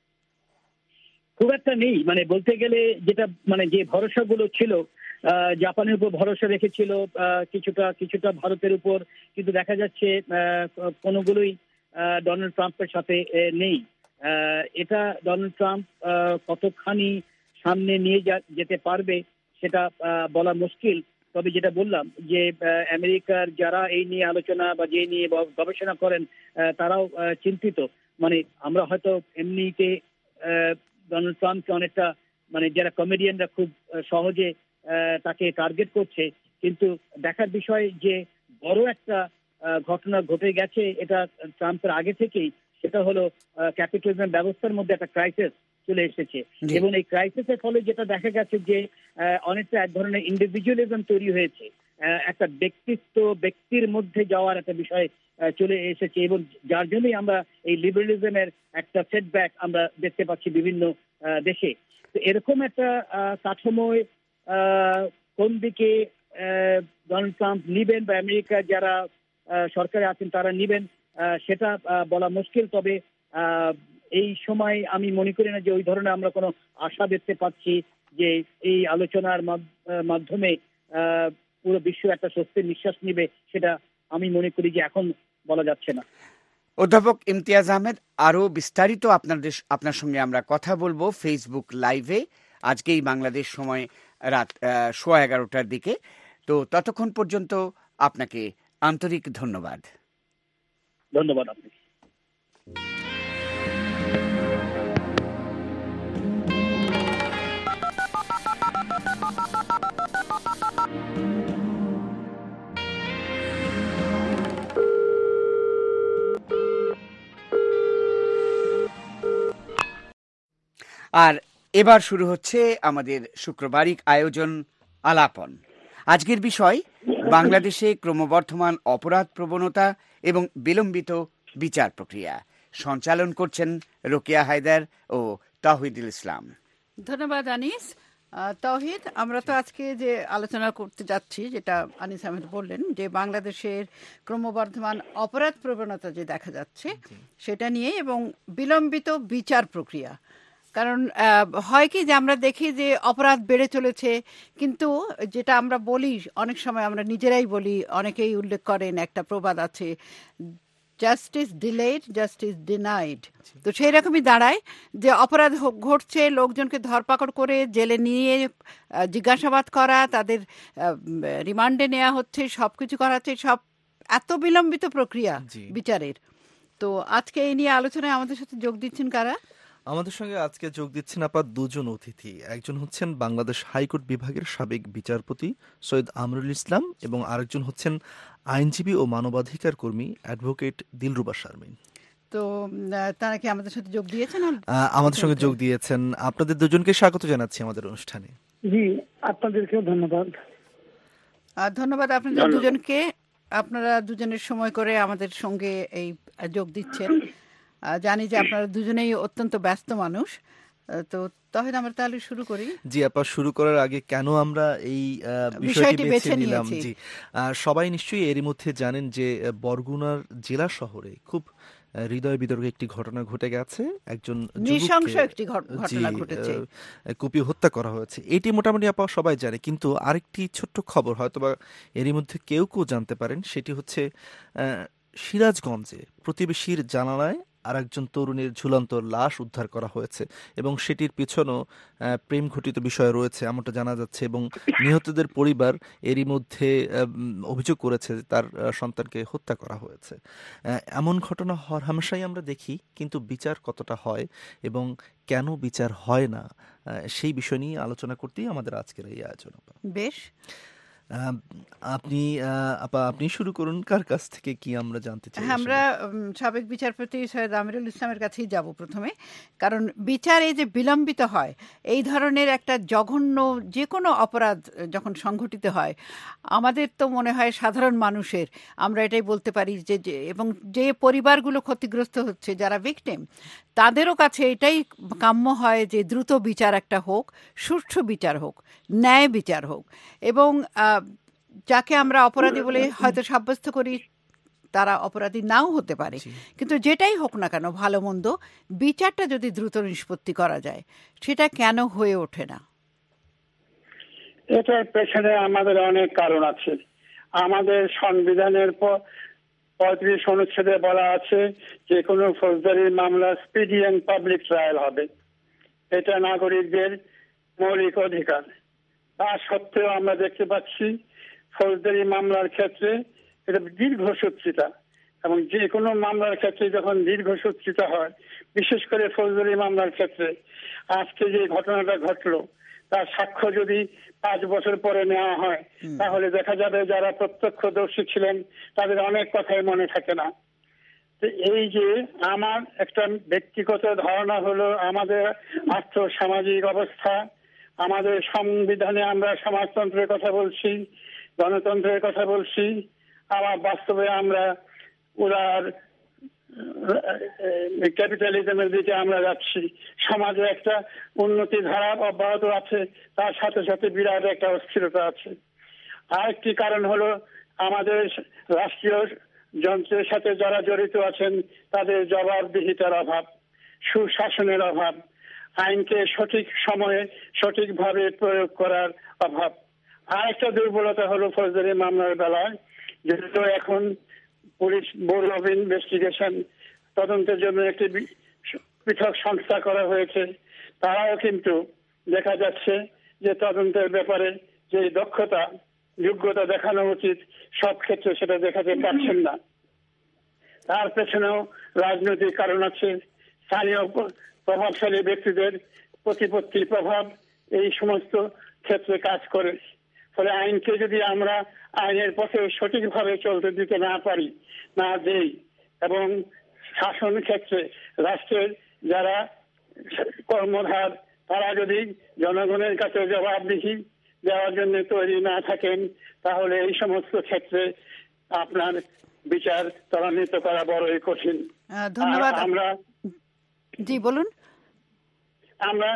Speaker 10: খুব একটা নেই, মানে বলতে গেলে যেটা মানে যে ভরসাগুলো ছিল, জাপানের উপর ভরসা রেখেছিল কিছুটা ভারতের উপর, কিন্তু দেখা যাচ্ছে কোনোগুলোই ডোনাল্ড ট্রাম্পের সাথে নেই। এটা ডোনাল্ড ট্রাম্প কতখানি সামনে নিয়ে যেতে পারবে সেটা বলা মুশকিল। তবে যেটা বললাম যে আমেরিকার যারা এই নিয়ে আলোচনা বা যে নিয়ে গবেষণা করেন, তারাও চিন্তিত। মানে আমরা হয়তো এমনিতে ডোনাল্ড ট্রাম্পকে অনেকটা, মানে যারা কমেডিয়ানরা খুব সহজে তাকে টার্গেট করছে, কিন্তু দেখার বিষয় যে বড় একটা ঘটনা ঘটে গেছে এটা ট্রাম্পের আগে থেকেই, সেটা হলো ক্যাপিটালিজম ব্যবস্থার মধ্যে একটা ক্রাইসিস চলে এসেছে, এবং এই ক্রাইসিসের ফলে যেটা দেখা গেছে যে অনেকটা এক ধরনের ইন্ডিভিজুয়ালিজম তৈরি হয়েছে, একটা ব্যক্তির মধ্যে যাওয়ার একটা বিষয় চলে এসেছে, এবং যার জন্যই আমরা এই লিবারেলিজমের একটা সেটব্যাক আমরা দেখতে পাচ্ছি বিভিন্ন দেশে। তো এরকম একটা কাঠামোয় কোন দিকে ডোনাল্ড ট্রাম্প নিবেন বা আমেরিকা যারা সরকারে আছেন তারা নিবেন, সেটা বলা মুশকিল। তবে এই সময় আমি মনে করি না যে ওই ধরনের আমরা কোনো আশা দেখতে পাচ্ছি যে এই আলোচনার মাধ্যমে পুরো বিশ্ব একটা স্বস্তির নিঃশ্বাস নিবে, সেটা আমি মনে করি যে এখন বলা যাচ্ছে না।
Speaker 2: অধ্যাপক ইমতিয়াজ আহমেদ, আরো বিস্তারিত আপনার সঙ্গে আমরা কথা বলবো ফেসবুক লাইভে আজকেই বাংলাদেশ সময় রাত 11:15 দিকে। তো ততক্ষণ পর্যন্ত আপনাকে আন্তরিক ধন্যবাদ।
Speaker 10: ধন্যবাদ আপনাকে।
Speaker 2: আর এবার শুরু হচ্ছে আমাদের শুক্রবারিক আয়োজন আলাপন। আজকের বিষয় বাংলাদেশে ক্রমবর্ধমান অপরাধ প্রবণতা এবং বিলম্বিত বিচার প্রক্রিয়া। সঞ্চালন করছেন রোকেয়া হায়দার ও তাওহিদুল ইসলাম।
Speaker 6: ধন্যবাদ আনিস। তাওহিদ, আমরা তো আজকে যে আলোচনা করতে যাচ্ছি, যেটা আনিস আহমেদ বললেন, যে বাংলাদেশের ক্রমবর্ধমান অপরাধ প্রবণতা যে দেখা যাচ্ছে সেটা নিয়ে এবং বিলম্বিত বিচার প্রক্রিয়া। কারণ হয় কি যে আমরা দেখি যে অপরাধ বেড়ে চলেছে, কিন্তু যেটা আমরা বলি অনেক সময়, আমরা নিজেরাই বলি, অনেকেই উল্লেখ করেন, একটা প্রবাদ আছে, জাস্টিস ডিলেড জাস্টিস ডিনাইড। তো সেই রকমই দাঁড়ায় যে অপরাধ ঘটছে, লোকজনকে ধরপাকড় করে জেলে নিয়ে জিজ্ঞাসাবাদ করা, তাদের রিমান্ডে নেওয়া হচ্ছে, সবকিছু করা হচ্ছে, সব এত বিলম্বিত প্রক্রিয়া বিচারের। তো আজকে এই নিয়ে আলোচনায় আমাদের সাথে যোগ দিচ্ছেন কারা?
Speaker 11: আমাদের সঙ্গে আজকে যোগ দিচ্ছেন দুজন অতিথি। একজন হচ্ছেন বাংলাদেশ হাইকোর্ট বিভাগের সাবেক বিচারপতি সৈয়দ আমরুল ইসলাম এবং আরেকজন হচ্ছেন আইনজীবী ও মানবাধিকার কর্মী অ্যাডভোকেট দিলরুবা শারমিন।
Speaker 6: তো তারা কি আমাদের সাথে যোগ দিয়েছেন?
Speaker 11: আমাদের সঙ্গে যোগ দিয়েছেন। আপনাদের দুজনকে স্বাগত জানাচ্ছি আমাদের অনুষ্ঠানে।
Speaker 12: জি, আপনাদেরকেও ধন্যবাদ।
Speaker 6: ধন্যবাদ আপনাদের দুজনকে। আপনারা দুজনের সময় করে আমাদের সঙ্গে এই যোগ দিচ্ছেন। জানি যে আপনারা দুজনেই অত্যন্ত ব্যস্ত মানুষ। তো তাহলে আমরা তাহলে শুরু করি।
Speaker 11: জি আপা, শুরু করার আগে কেন আমরা এই বিষয়টি বেছে নিলাম, জি সবাই নিশ্চয়ই এরই মধ্যে জানেন যে বরগুনার জেলা শহরে খুব হৃদয় বিতর্ক একটি ঘটনা ঘটে গেছে। একজন কুপিয়ে হত্যা করা হয়েছে, এটি মোটামুটি আপা সবাই জানে। কিন্তু আরেকটি ছোট্ট খবর হয়তোবা এরই মধ্যে কেউ জানতে পারেন, সেটি হচ্ছে সিরাজগঞ্জে প্রতিবেশীর জানালায় আর একজন তরুণীর ঝুলন্ত লাশ উদ্ধার করা হয়েছে এবং সেটির পিছনেও প্রেম ঘটিত বিষয় রয়েছে এমনটা জানা যাচ্ছে। এবং নিহতদের পরিবার এরই মধ্যে অভিযোগ করেছে তার সন্তানকে হত্যা করা হয়েছে। এমন ঘটনা হামেশাই আমরা দেখি, কিন্তু বিচার কতটা হয় এবং কেন বিচার হয় না, সেই বিষয় নিয়ে আলোচনা করতেই আমাদের আজকের এই আয়োজন।
Speaker 6: বেশ,
Speaker 11: আপনি শুরু করুন, কার কাছ থেকে কি আমরা জানতে চাই?
Speaker 6: আমরা সাবেক বিচারপতি সৈয়দ আমিরুল ইসলামের কাছেই যাব প্রথমে। কারণ বিচার এই যে বিলম্বিত হয়, এই ধরনের একটা জঘন্য যে কোনো অপরাধ যখন সংঘটিত হয়, আমাদের তো মনে হয় সাধারণ মানুষের, আমরা এটাই বলতে পারি যে এবং যে পরিবারগুলো ক্ষতিগ্রস্ত হচ্ছে, যারা ভিকটিম, তাদেরও কাছে এটাই কাম্য হয় যে দ্রুত বিচার একটা হোক, সুষ্ঠু বিচার হোক, ন্যায় বিচার হোক। এবং যাকে আমরা অপরাধী বলে হয়তো সাব্যস্ত করি, তারা অপরাধী নাও হতে পারে, কিন্তু যেটাই হোক না কেন, ভালো মন্দ বিচারটা যদি দ্রুত নিষ্পত্তি করা যায়, সেটা কেন হয়ে ওঠে না?
Speaker 12: এটার পেছনে আমাদের অনেক কারণ আছে। আমাদের সংবিধানের 35 অনুচ্ছেদে বলা আছে যে কোনো ফৌজদারি মামলা স্পিডি এন্ড পাবলিক ট্রায়াল হবে, এটা নাগরিকদের মৌলিক অধিকার। তা সত্ত্বেও আমরা দেখতে পাচ্ছি ফৌজদারি মামলার ক্ষেত্রে এটা দীর্ঘসূত্রিতা, এবং যে কোনো মামলার ক্ষেত্রে যখন দীর্ঘসূত্রিতা হয়, বিশেষ করে ফৌজদারি মামলার ক্ষেত্রে আজকে যে ঘটনাটা ঘটলো তার সাক্ষ্য যদি 5 বছর পরে নেওয়া হয়, তাহলে দেখা যাবে যারা প্রত্যক্ষদর্শী ছিলেন তাদের অনেক কথাই মনে থাকে না। তো এই যে আমার একটা ব্যক্তিগত ধারণা হলো, আমাদের আর্থসামাজিক অবস্থা, আমাদের সংবিধানে আমরা সমাজতন্ত্রের কথা বলছি, গণতন্ত্রের কথা বলছি, আবার বাস্তবে আমরা উদার ক্যাপিটালিজমের দিকে আমরা যাচ্ছি। সমাজে একটা উন্নতি ধারা অব্যাহত আছে, তার সাথে সাথে বিরাট একটা অস্থিরতা আছে। আরেকটি কারণ হলো আমাদের রাষ্ট্রীয় যন্ত্রের সাথে যারা জড়িত আছেন তাদের জবাবদিহিতার অভাব, সুশাসনের অভাব, আইনকে সঠিক সময়ে সঠিকভাবে প্রয়োগ করার অভাব। আরেকটা দুর্বলতা হলো ফৌজদারি মামলার বেলায় যদিও এখন পুলিশ ব্যুরো অফ ইনভেস্টিগেশন তদন্তের জন্য একটি পৃথক সংস্থা করা হয়েছে, তারাও কিন্তু দেখা যাচ্ছে যে তদন্তের ব্যাপারে যে দক্ষতা যোগ্যতা দেখানো উচিত সব ক্ষেত্রে সেটা দেখাতে পারছেন না। তার পেছনেও রাজনৈতিক কারণ আছে, স্থানীয় প্রভাবশালী ব্যক্তিদের প্রতিপত্তির প্রভাব এই সমস্ত ক্ষেত্রে কাজ করে। ফলে আইনকে যদি আমরা আইনের পথে সঠিকভাবে চলতে দিতে না পারি, না দেই, এবং শাসন ক্ষেত্রে রাষ্ট্রের যারা কর্মধার তারা যদি জনগণের কাছে জবাবদিহি দেওয়ার জন্য তৈরি না থাকেন, তাহলে এই সমস্ত ক্ষেত্রে আপনার বিচার ত্বরান্বিত করা বড়ই কঠিন।
Speaker 6: ধন্যবাদ।
Speaker 12: আমরা
Speaker 6: জি বলুন।
Speaker 12: আমরা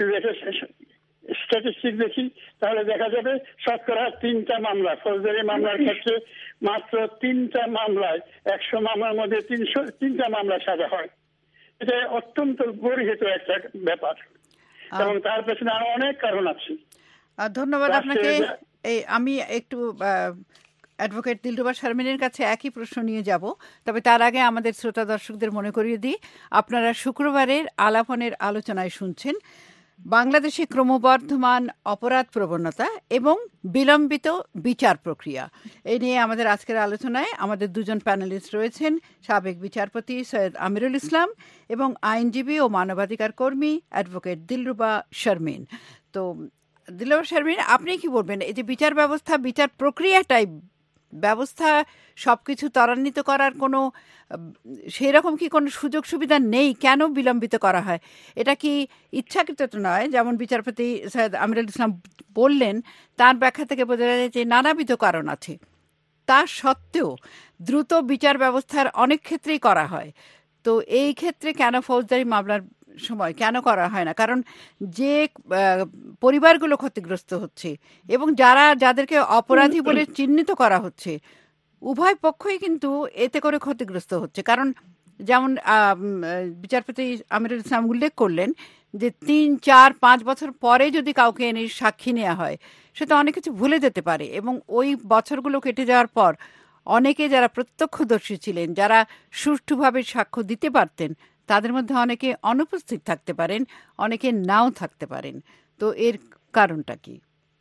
Speaker 12: স্ট্যাটিস্টিক দেখি তাহলে দেখা যাবে শতকরা 3টা মামলা, ফৌজদারি মামলার ক্ষেত্রে মাত্র 3টা মামলায় 100 মামলার মধ্যে 303টা মামলা সাজা হয়। এটা অত্যন্ত গর্হিত একটা ব্যাপার এবং তার পেছনে আরো অনেক কারণ আছে।
Speaker 6: ধন্যবাদ আপনাকে। আমি একটু অ্যাডভোকেট দিলরুবা শারমিনের কাছে একই প্রশ্ন নিয়ে যাব, তবে তার আগে আমাদের শ্রোতা দর্শকদের মনে করিয়ে দিই, আপনারা শুক্রবারের আলাপনের আলোচনায় শুনছেন বাংলাদেশে ক্রমবর্ধমান অপরাধ প্রবণতা এবং বিলম্বিত বিচার প্রক্রিয়া। এই নিয়ে আমাদের আজকের আলোচনায় আমাদের দুজন প্যানেলিস্ট রয়েছেন, সাবেক বিচারপতি সৈয়দ আমিরুল ইসলাম এবং আইনজীবী ও মানবাধিকার কর্মী অ্যাডভোকেট দিলরুবা শারমিন। তো দিলরুবা শারমিন, আপনি কি বলবেন, এই যে বিচার ব্যবস্থা, বিচার প্রক্রিয়াটাই ব্যবস্থা সবকিছু ত্বরান্বিত করার কোনো সেই রকম কি কোনো সুযোগ সুবিধা নেই? কেন বিলম্বিত করা হয়? এটা কি ইচ্ছাকৃত নয়? যেমন বিচারপতি সৈয়দ আমিরুল ইসলাম বললেন, তার ব্যাখ্যা থেকে বোঝা যায় যে নানাবিধ কারণ আছে। তা সত্ত্বেও দ্রুত বিচার ব্যবস্থার অনেক ক্ষেত্রেই করা হয়। তো এই ক্ষেত্রে কেন ফৌজদারি মামলার সময় কেন করা হয় না? কারণ যে পরিবারগুলো ক্ষতিগ্রস্ত হচ্ছে এবং যাদেরকে অপরাধী বলে চিহ্নিত করা হচ্ছে, উভয় পক্ষই কিন্তু এতে করে ক্ষতিগ্রস্ত হচ্ছে। কারণ যেমন বিচারপতি আমিরুল ইসলাম উল্লেখ করলেন যে 3, 4, 5 বছর পরে যদি কাউকে এনে সাক্ষী নেওয়া হয়, সেটা অনেক কিছু ভুলে যেতে পারে এবং ওই বছরগুলো কেটে যাওয়ার পর অনেকে যারা প্রত্যক্ষদর্শী ছিলেন, যারা সুষ্ঠুভাবে সাক্ষ্য দিতে পারতেন, তাদের মধ্যে অনেকে অনুপস্থিত থাকতে পারেন, অনেকে নাও থাকতে পারেন। তো এর কারণটা কি?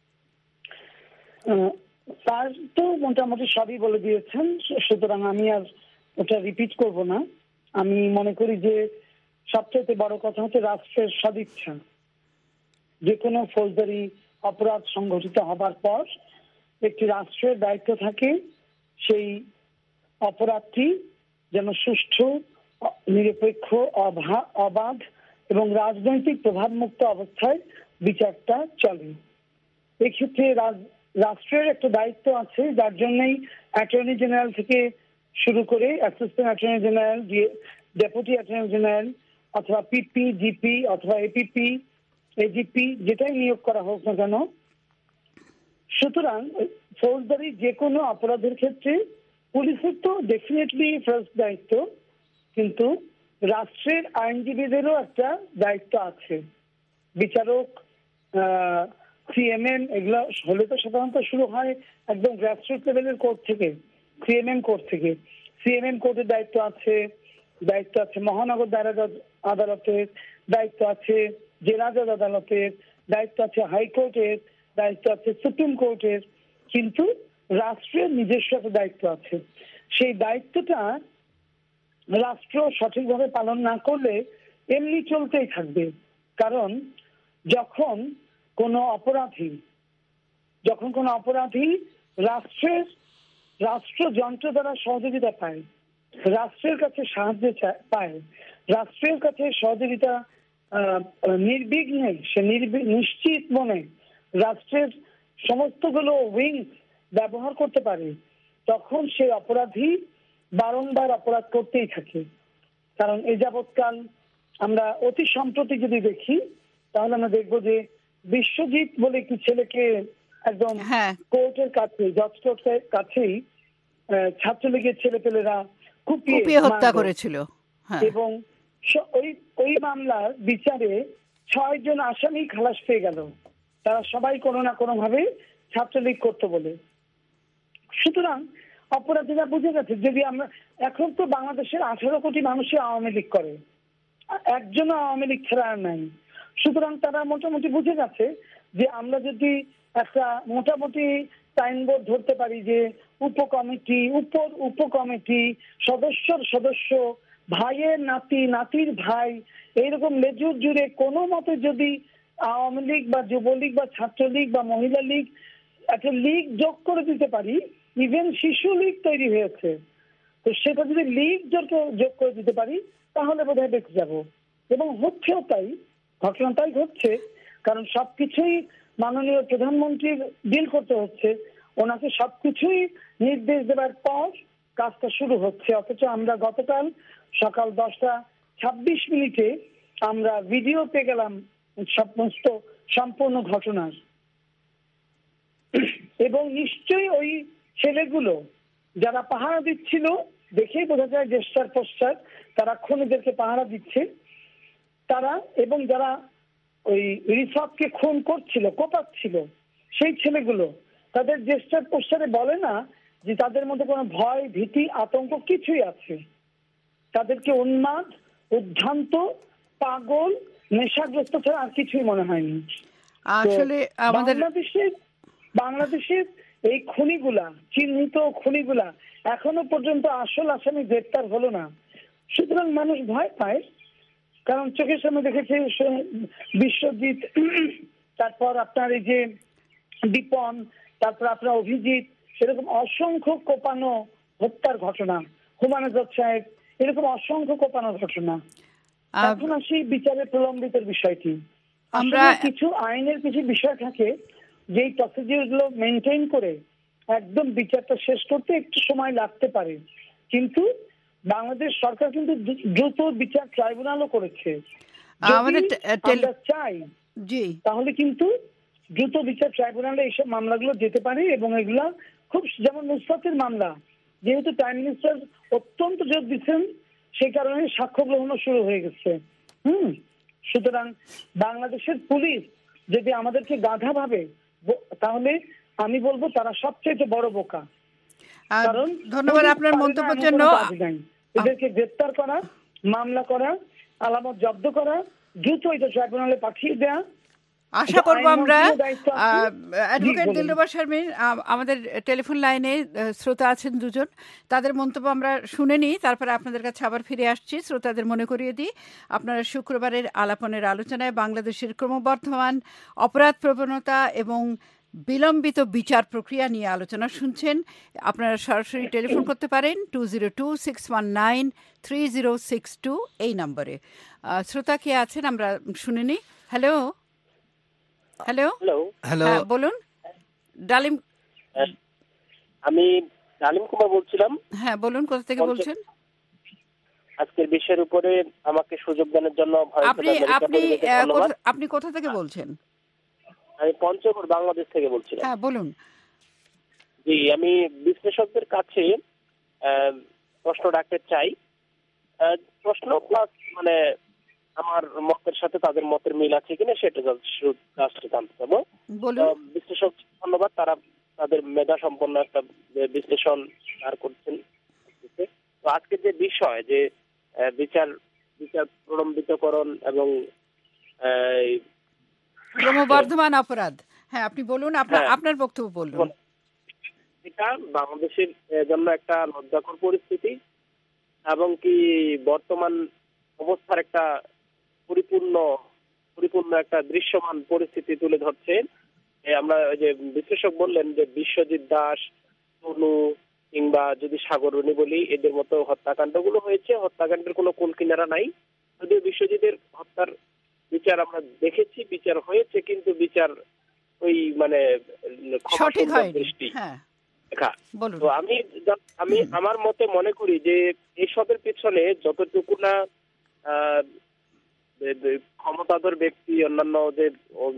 Speaker 13: তার তো মোটামুটি সবই বলে দিয়েছেন, সুতরাং আমি আর ওটা রিপিট করব না। আমি মনে করি যে সবচেয়ে বড় কথা হচ্ছে রাষ্ট্রের সদিচ্ছা। যে কোনো ফৌজদারি অপরাধ সংঘটিত হবার পর একটি রাষ্ট্রের দায়িত্ব থাকে সেই অপরাধটি যেন সুষ্ঠু, নিরপেক্ষ, অবাধ এবং রাজনৈতিক প্রভাবমুক্ত অবস্থায় বিচারটা চলে। এক্ষেত্রে রাষ্ট্রের একটা দায়িত্ব আছে, যার জন্যই অ্যাটর্নি জেনারেল থেকে শুরু করে assistant attorney general, deputy attorney general অথবা পিপি, জিপি অথবা এপিপি, এজিপি, যেটাই নিয়োগ করা হোক না কেন। সুতরাং ফৌজদারি যে কোনো অপরাধের ক্ষেত্রে পুলিশের তো ডেফিনেটলি ফার্স্ট দায়িত্ব, কিন্তু রাষ্ট্রের আইনজীবীদেরও একটা দায়িত্ব আছে। বিচারক, সিএমএম, এগুলো হলে তো সাধারণত শুরু হয় একদম গ্রাসরুট লেভেলের কোর্ট থেকে, সিএমএম কোর্ট থেকে। সিএমএম কোর্টের দায়িত্ব আছে মহানগর দায়রা আদালতের, দায়িত্ব আছে জেলা জজ আদালতের, দায়িত্ব আছে হাইকোর্টের, দায়িত্ব আছে সুপ্রিম কোর্টের, কিন্তু রাষ্ট্রের নিজস্ব একটা দায়িত্ব আছে। সেই দায়িত্বটা রাষ্ট্র সঠিকভাবে পালন না করলে এমনি চলতেই থাকবে। কারণ যখন কোনো অপরাধী রাষ্ট্রযন্ত্র দ্বারা সহযোগিতা পায়, রাষ্ট্রের কাছে সাহায্য পায়, রাষ্ট্রের কাছে সহযোগিতা নির্বিঘ্নে, সে নিশ্চিত মনে রাষ্ট্রের সমস্তগুলো উইং ব্যবহার করতে পারে, তখন সেই অপরাধী বারংবার অপরাধ করতেই থাকে। কারণ এই যাবৎকাল আমরা অতি সম্প্রতি যদি দেখি, তাহলে আমরা দেখবো যে বিশ্বজিৎ বলে একটি ছেলেকে একদম কোর্টের কাছে, জজ কোর্টের কাছেই ছাত্রলীগের ছেলেপেলেরা কুপিয়ে
Speaker 6: হত্যা করেছিল
Speaker 13: এবং ওই মামলার বিচারে 6 জন আসামি খালাস পেয়ে গেল। তারা সবাই কোনো না কোনো ভাবে ছাত্রলীগ করতো বলে। সুতরাং অপরাধীরা বুঝে গেছে যদি আমরা, এখন তো বাংলাদেশের 18 কোটি মানুষই আওয়ামী লীগ করে, একজন আওয়ামী লীগ ছাড়া আর নাই। সুতরাং তারা মোটামুটি বুঝে গেছে যে আমরা যদি একটা মোটামুটি সাইনবোর্ড ধরতে পারি যে উপকমিটি, উপকমিটি, সদস্য, ভাইয়ের নাতি, নাতির ভাই, এইরকম লেজুর জুড়ে কোনো মতে যদি আওয়ামী লীগ বা যুবলীগ বা ছাত্রলীগ বা মহিলা লীগ একটা লীগ যোগ করে দিতে পারি, ইভেন শিশু লীগ তৈরি হয়েছে, তো সেটা যদি লীগ যোগ করে দিতে পারি তাহলে বোধহয় বেঁচে যাব। এবং হচ্ছেও তাই, ঘটনা তাই ঘটছে, কারণ সবকিছুই মাননীয় প্রধানমন্ত্রীর ডিল করতে হচ্ছে, ওনাকে সবকিছুই নির্দেশ দেওয়ার পর কাজটা শুরু হচ্ছে। অথচ আমরা গতকাল সকাল 10:26 আমরা ভিডিও পেয়ে গেলাম সমস্ত সম্পূর্ণ ঘটনার। এবং নিশ্চয়ই ওই ছেলেগুলো যারা পাহারা দিচ্ছিল, দেখেই বোঝা যায় জেস্টার পোস্টার, তারা খুনিদেরকে পাহারা দিচ্ছে তারা, এবং যারা ওই রিফাতকে খুন করছিল, কোপাচ্ছিল, সেই ছেলেগুলো তাদের জেস্টার পোস্টারে বলে না যে তাদের মধ্যে কোনো ভয়, ভীতি, আতঙ্ক কিছুই আছে। তাদেরকে উন্মাদ, উদ্ভ্রান্ত, পাগল, নেশাগ্রস্ত ছাড়া আর কিছুই মনে হয়নি। আসলে বাংলাদেশের এই খুনিগুলা, চিহ্নিত খুনিগুলা এখনো পর্যন্ত আসল আসামি গ্রেপ্তার হলো না। সুতরাং মানুষ ভয় পায়, কারণ চোখের সামনে দেখেছে বিশ্বজিৎ, তারপর আপনার এই যে দীপন, তারপর আপনার অভিজিৎ, এরকম অসংখ্য কোপানো হত্যার ঘটনা, হুমায়ুন আজাদ সাহেব, এরকম অসংখ্য কোপানো ঘটনা। এখন আসি বিচারের প্রলম্বিতের বিষয়টি। আমরা কিছু আইনের কিছু বিষয় থাকে যেই প্রসিডিউর গুলো মেনটেন করে একদম বিচারটা শেষ করতে একটু সময় লাগতে পারে, কিন্তু বাংলাদেশ সরকার কিন্তু দ্রুত বিচার ট্রাইব্যুনালও করেছে। আমরা চাই তাহলে কিন্তু দ্রুত বিচার ট্রাইব্যুনালে এইসব মামলাগুলো যেতে পারে, এবং এগুলা খুব, যেমন নুসরাতের মামলা, যেহেতু প্রাইম মিনিস্টার অত্যন্ত জোর দিচ্ছেন সেই কারণে সাক্ষ্য গ্রহণও শুরু হয়ে গেছে। সুতরাং বাংলাদেশের পুলিশ যদি আমাদেরকে গাধা ভাবে তাহলে আমি বলবো তারা সবচেয়ে বড় বোকা। কারণ
Speaker 6: ধন্যবাদ আপনার মন্তব্যের জন্য।
Speaker 13: এদেরকে গ্রেপ্তার করা, মামলা করা, আলামত জব্দ করা, দ্রুত এটা ট্রাইব্যুনালে পাঠিয়ে দেয়া।
Speaker 6: আশা করব আমরা অ্যাডভোকেট দিলরুবা শারমিন, আমাদের টেলিফোন লাইনে শ্রোতা আছেন দুজন, তাদের মন্তব্য আমরা শুনে নিই, তারপরে আপনাদের কাছে আবার ফিরে আসছি। শ্রোতাদের মনে করিয়ে দিই, আপনারা শুক্রবারের আলাপনের আলোচনায় বাংলাদেশের ক্রমবর্ধমান অপরাধ প্রবণতা এবং বিলম্বিত বিচার প্রক্রিয়া নিয়ে আলোচনা শুনছেন। আপনারা সরাসরি টেলিফোন করতে পারেন 202-619-3062 এই নম্বরে। শ্রোতা কে আছেন আমরা শুনে নিই। হ্যালো হ্যালো, বলুন। ডালিম,
Speaker 14: আমি ডালিম কুমার বলছিলাম।
Speaker 6: হ্যাঁ বলুন, কোথা থেকে বলছেন?
Speaker 14: আজকের বিষয়ের উপরে আমাকে সুযোগ দেওয়ার জন্য
Speaker 6: আপনি কোথা থেকে বলছেন?
Speaker 14: আমি পঞ্চগড়, বাংলাদেশ থেকে বলছিলাম।
Speaker 6: হ্যাঁ বলুন।
Speaker 14: জি, আমি বিশ্লেষকদের কাছে প্রশ্ন রাখতে চাই। প্রশ্ন প্লাস মানে আমার মতের সাথে তাদের মতের মিল আছে কিনা সেটা জানতে চাবো। বিশ্লেষক ধন্যবাদ, তারা তাদের মেধা সম্পন্ন একটা বিশ্লেষণ করছেন। তো আজকে যে বিষয় যে বিচার প্রলম্বিতকরণ এবং
Speaker 6: ক্রমবর্ধমান অপরাধ, হ্যাঁ আপনি বলুন, আপনার বক্তব্য বলুন।
Speaker 14: এটা বাংলাদেশের জন্য একটা লজ্জাকর পরিস্থিতি, এবং কি বর্তমান অবস্থার একটা পরিপূর্ণ একটা দৃশ্যমান পরিস্থিতি তুলে ধরছে। আমরা যে বিশ্লেষক বললেন যে বিশ্বজিৎ দাস, তনু কিংবা যদি সাগররণী বলি, এদের মতো হত্যাকাণ্ডগুলো হয়েছে, হত্যাকাণ্ডের কোনো কোন কিনারা নাই। যদিও বিশ্বজিতের হত্যার বিচার আমরা দেখেছি, বিচার হয়েছে, কিন্তু বিচার ওই মানে
Speaker 6: সঠিক হয়
Speaker 14: দৃষ্টি। তো আমি আমার মতে মনে করি যে এইসবের পিছনে যতটুকু না ক্ষমতাধর ব্যক্তি, অন্যান্য ওদের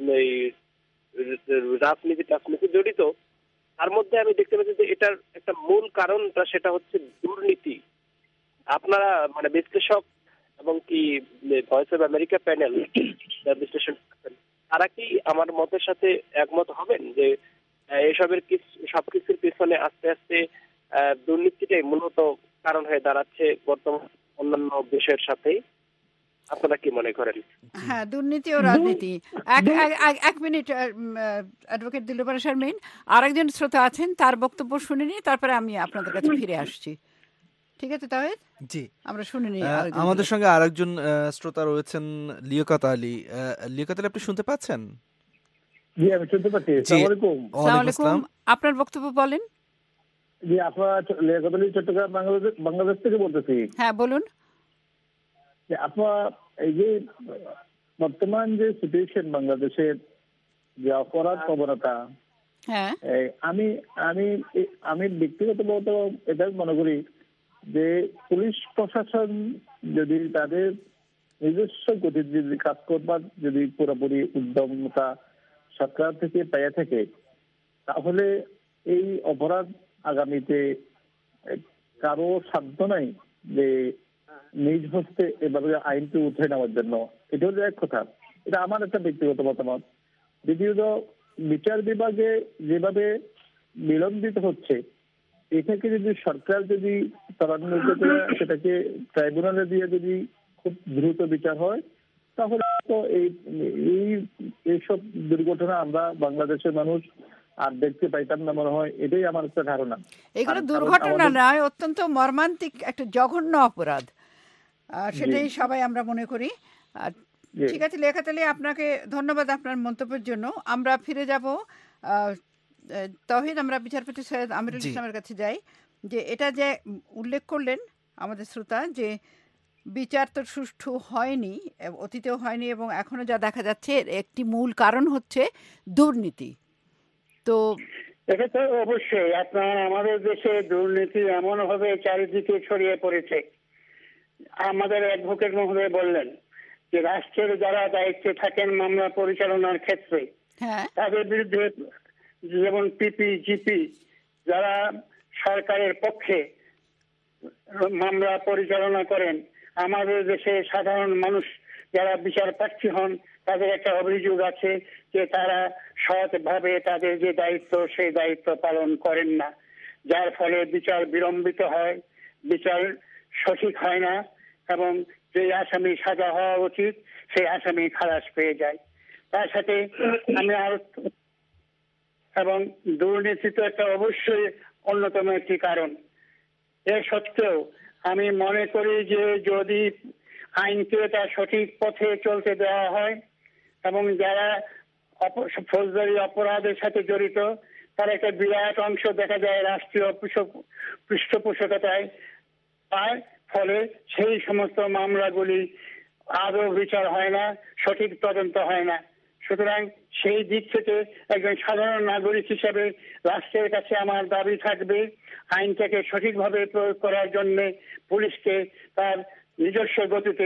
Speaker 14: রাজনীতি জড়িত, তার মধ্যে আমি দেখতে পাচ্ছি যে এটার একটা মূল কারণটা সেটা হচ্ছে দুর্নীতি। আপনারা মানে বিশ্লেষক এবং কি ভয়েস অফ আমেরিকা প্যানেল বিশ্লেষণ করছেন, তারা কি আমার মতের সাথে একমত হবেন যে এসবের সবকিছুর পিছনে আস্তে আস্তে দুর্নীতিটাই মূলত কারণ হয়ে দাঁড়াচ্ছে বর্তমান অন্যান্য বিষয়ের সাথেই। আপনারা কি মনে করেন?
Speaker 15: হ্যাঁ, দুর্নীতি ও রাজনীতি। এক মিনিট, অ্যাডভোকেট দিলরুবা শারমিন, আরেকজন শ্রোতা আছেন, তার বক্তব্য শুনে নিয়ে তারপরে আমি আপনাদের কাছে ফিরে আসছি। ঠিক আছে তাহলে?
Speaker 11: জি,
Speaker 15: আমরা শুনে নিই।
Speaker 11: আমাদের সঙ্গে আরেকজন শ্রোতা রয়েছেন, লিয়াকত আলী। লিয়াকত আলী, আপনি শুনতে পাচ্ছেন?
Speaker 16: জি, আমি শুনতে পাচ্ছি। আসসালামু আলাইকুম।
Speaker 15: ওয়ালাইকুম আসসালাম। আপনার বক্তব্য বলেন।
Speaker 16: জি, আপনারা লিয়াকত আলী, চট্টগ্রাম, বাংলাদেশ থেকে বলতেছি।
Speaker 15: হ্যাঁ, বলুন।
Speaker 16: আপনার এই যে বর্তমান যে সিচুয়েশন বাংলাদেশের, যে অপরাধ প্রবণতা,
Speaker 15: হ্যাঁ,
Speaker 16: আমি আমি আমি ব্যক্তিগতভাবে এটা মনে করি যে পুলিশ প্রশাসন যদি তাদের নিজস্ব গতির যদি কাজ করবার যদি পুরোপুরি উদ্যমতা সরকার থেকে পেয়ে থাকে, তাহলে এই অপরাধ আগামীতে কারো সাধ্য নাই যে নিজ হস্তে এভাবে আইনকে উঠে নেওয়ার জন্য। এটা হলো এক কথা, এটা আমার একটা ব্যক্তিগত মতামত। দ্বিতীয়ত, বিচার বিভাগে যেভাবে বিলম্বিত হচ্ছে, এটাকে যদি সরকার যদি ত্বরান্বিত করে সেটাকে ট্রাইব্যুনালে দিয়ে যদি খুব দ্রুত বিচার হয়, তাহলে তো এইসব দুর্ঘটনা আমরা বাংলাদেশের মানুষ আর দেখতে পাইতাম না মনে হয়। এটাই আমার একটা ধারণা।
Speaker 15: এগুলো দুর্ঘটনা নয়, অত্যন্ত মর্মান্তিক একটা জঘন্য অপরাধ, সেটাই সবাই আমরা মনে করি। ঠিক আছে লিয়াকত আলী, আপনাকে ধন্যবাদ আপনার মন্তব্যের জন্য। আমরা ফিরে যাব তৌহিদ, আমরা বিচারপতি সৈয়দ আমিরুল ইসলামের কাছে যাই। যে এটা যে উল্লেখ করলেন আমাদের শ্রোতা, যে বিচার তো সুষ্ঠু হয়নি, অতীতেও হয়নি, এবং এখনো যা দেখা যাচ্ছে একটি মূল কারণ হচ্ছে দুর্নীতি। তো
Speaker 12: এটা তো অবশ্যই আপনার আমাদের দেশে দুর্নীতি এমনভাবে চারিদিকে ছড়িয়ে পড়েছে। আমাদের অ্যাডভোকেট মহোদয় বললেন যে রাষ্ট্রের যারা দায়িত্বে থাকেন মামলা পরিচালনার ক্ষেত্রে, তাদের বিরুদ্ধে যেমন পিপি, জিপি, যারা সরকারের পক্ষে মামলা পরিচালনা করেন, আমাদের দেশে সাধারণ মানুষ যারা বিচার প্রার্থী হন, তাদের একটা অভিযোগ আছে যে তারা সৎভাবে তাদের যে দায়িত্ব সেই দায়িত্ব পালন করেন না, যার ফলে বিচার বিলম্বিত হয়, বিচার সঠিক হয় না, এবং যে আসামি সাজা হওয়া উচিত সেই আসামি খালাস পেয়ে যায়। তার সাথে আমি আরো, এবং দুর্নীতি তো একটা অবশ্যই অন্যতম একটি কারণ। এ সত্ত্বেও আমি মনে করি যে যদি আইনকে তার সঠিক পথে চলতে দেওয়া হয় এবং যারা ফৌজদারি অপরাধের সাথে জড়িত তার একটা বিরাট অংশ দেখা যায় রাষ্ট্রীয় পৃষ্ঠপোষকতায় পায়, ফলে সেই সমস্ত মামলাগুলি আদৌ বিচার হয় না, সঠিক তদন্ত হয় না। সুতরাং সেই দিক থেকে একজন সাধারণ নাগরিক হিসেবে রাষ্ট্রের কাছে আমার দাবি থাকবে আইনটাকে সঠিকভাবে প্রয়োগ করার জন্য পুলিশকে তার নিজস্ব গতিতে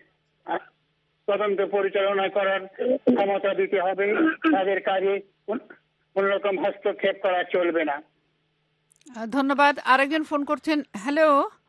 Speaker 12: তদন্ত পরিচালনা করার ক্ষমতা দিতে হবে। তাদের কাজে কোন রকম হস্তক্ষেপ করা চলবে না।
Speaker 15: ধন্যবাদ। আরেকজন ফোন করছেন। হ্যালো।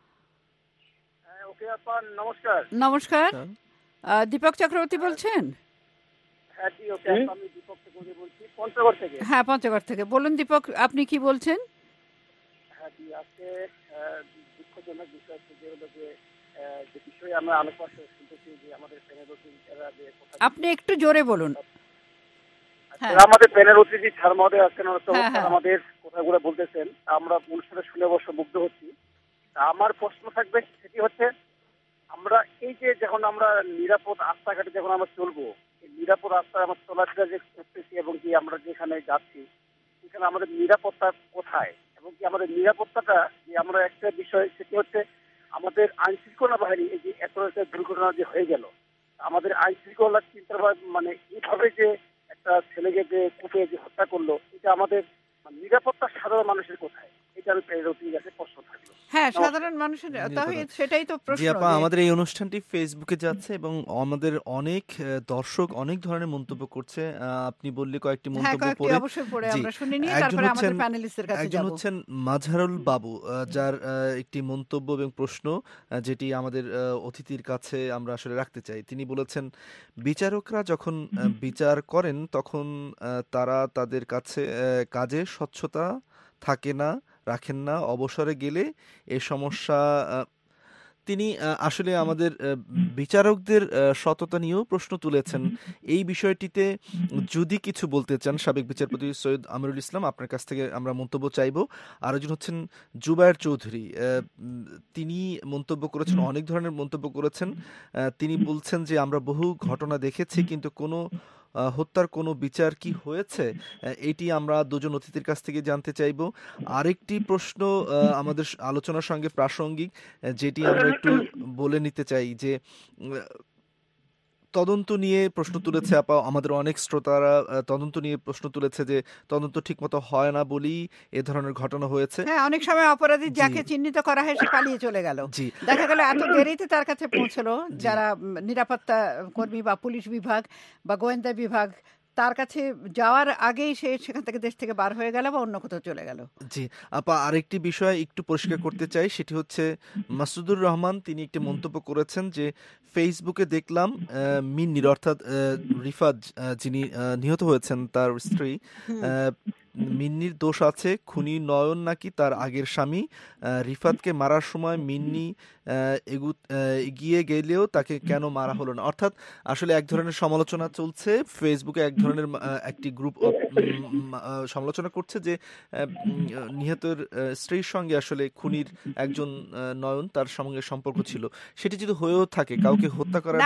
Speaker 17: ওকে আপা, নমস্কার।
Speaker 15: নমস্কার, দীপক চক্রবর্তী বলছেন?
Speaker 17: হ্যাঁ জি, ওকে আপা, আমি দীপক চক্রবর্তী বলছি, পঞ্চগড় থেকে।
Speaker 15: হ্যাঁ, পঞ্চগড় থেকে। বলুন দীপক, আপনি কি বলছেন?
Speaker 17: হ্যাঁ জি, আজকে দুঃখজনক বিষয় হচ্ছে যে বিষয়ে আমরা আলোচনা শুনতেছি যে আমাদের প্যানেল অতিথিরা যে
Speaker 15: আপনি একটু জোরে বলুন।
Speaker 17: আমাদের প্যানেল অতিথি স্যার মহোদয় আজকের আমাদের কথাগুলো বলতেছেন, আমরা অনুষ্ঠানে শুনে অবশ্য মুগ্ধ হচ্ছি। আমার প্রশ্ন থাকবে সেটি হচ্ছে, আমরা এই যে যখন আমরা নিরাপদ রাস্তাঘাটে যখন আমরা চলবো, এই নিরাপদ রাস্তায় আমরা চলাফেরা যে করতেছি এবং কি আমরা যেখানে যাচ্ছি সেখানে আমাদের নিরাপত্তা কোথায়, এবং কি আমাদের নিরাপত্তাটা যে আমরা একটা বিষয় সেটি হচ্ছে আমাদের আইন শৃঙ্খলা বাহিনী এই যে এত একটা দুর্ঘটনা যে হয়ে গেল, আমাদের আইন শৃঙ্খলা চিন্তাভাবনা মানে এইভাবে যে একটা ছেলেকে যে কুপিয়ে যে হত্যা করলো, এটা আমাদের নিরাপত্তা সাধারণ মানুষের কোথায়, এটা আমি প্রশ্ন থাকলো।
Speaker 15: হ্যাঁ, সাধারণ মানুষের সেটাই তো প্রশ্ন।
Speaker 11: জি আপা, আমাদের এই অনুষ্ঠানটি ফেসবুকে যাচ্ছে এবং আমাদের অনেক দর্শক অনেক ধরনের মন্তব্য করছে। আপনি বললে কয়েকটি মন্তব্য পড়ে
Speaker 15: আমরা শুনে নিই, তারপরে আমাদের প্যানেলিস্টদের কাছে যাব।
Speaker 11: একজন হচ্ছেন মাজহারুল বাবু, যার একটি মন্তব্য এবং প্রশ্ন যেটি আমাদের অতিথির কাছে আমরা আসলে রাখতে চাই। তিনি বলেছেন, বিচারকরা যখন বিচার করেন তখন তারা তাদের কাছে কাজে স্বচ্ছতা থাকে না, রাখেন না। অবসরে গেলে এ সমস্যা তিনি আসলে আমাদের বিচারকদের সততা নিয়েও প্রশ্ন তুলেছেন। এই বিষয়টিতে যদি কিছু বলতে চান সাবেক বিচারপতি সৈয়দ আমিরুল ইসলাম, আপনার কাছ থেকে আমরা মন্তব্য চাইব। আরেকজন হচ্ছেন জুবায়ের চৌধুরী, তিনি মন্তব্য করেছেন, অনেক ধরনের মন্তব্য করেছেন। তিনি বলছেন যে আমরা বহু ঘটনা দেখেছি, কিন্তু কোনো হত্যার কোনো বিচার কি হয়েছে, এটি আমরা দুজন অতিথির কাছ থেকে জানতে চাইব। আরেকটি প্রশ্ন আমাদের আলোচনার সঙ্গে প্রাসঙ্গিক, যেটি আমরা একটু বলে নিতে চাই, যে তদন্ত নিয়ে প্রশ্ন তুলেছে আপা, আমাদের অনেক শ্রোতারা তদন্ত নিয়ে প্রশ্ন তুলেছে যে তদন্ত ঠিকমতো হয় না বলেই এ ধরনের ঘটনা হয়েছে।
Speaker 15: হ্যাঁ, অনেক সময় অপরাধী যাকে চিহ্নিত করা হয় সে পালিয়ে চলে গেল, দেখা গেল এত দেরিতে তার কাছে পৌঁছলো। যারা নিরাপত্তা কর্মী বা পুলিশ বিভাগ বা গোয়েন্দা বিভাগ, তার কাছে যাওয়ার আগেই সে সেখান থেকে দেশ থেকে বার হয়ে গেল বা অন্য কোথাও চলে গেল।
Speaker 11: জি আপা, আরেকটি বিষয় একটু পরিষ্কার করতে চাই, সেটি হচ্ছে মাসুদুর রহমান তিনি একটি মন্তব্য করেছেন যে ফেসবুকে দেখলাম মিন্নির অর্থাৎ রিফাত যিনি নিহত হয়েছেন তার স্ত্রী, মিন্নির দোষ আছে, খুনি নয়ন নাকি তার আগের স্বামী। রিফাতকে মারার সময় মিন্নি এগিয়ে গেলেও তাকে কেন মারা হলো না। অর্থাৎ আসলে এক ধরনের সমালোচনা চলছে ফেসবুকে, এক ধরনের একটি গ্রুপ সমালোচনা করছে যে নিহতের স্ত্রীর সঙ্গে আসলে খুনির একজন নয়ন, তার সঙ্গে সম্পর্ক ছিল। সেটি যদি হয়েও থাকে, কাউকে হত্যা করার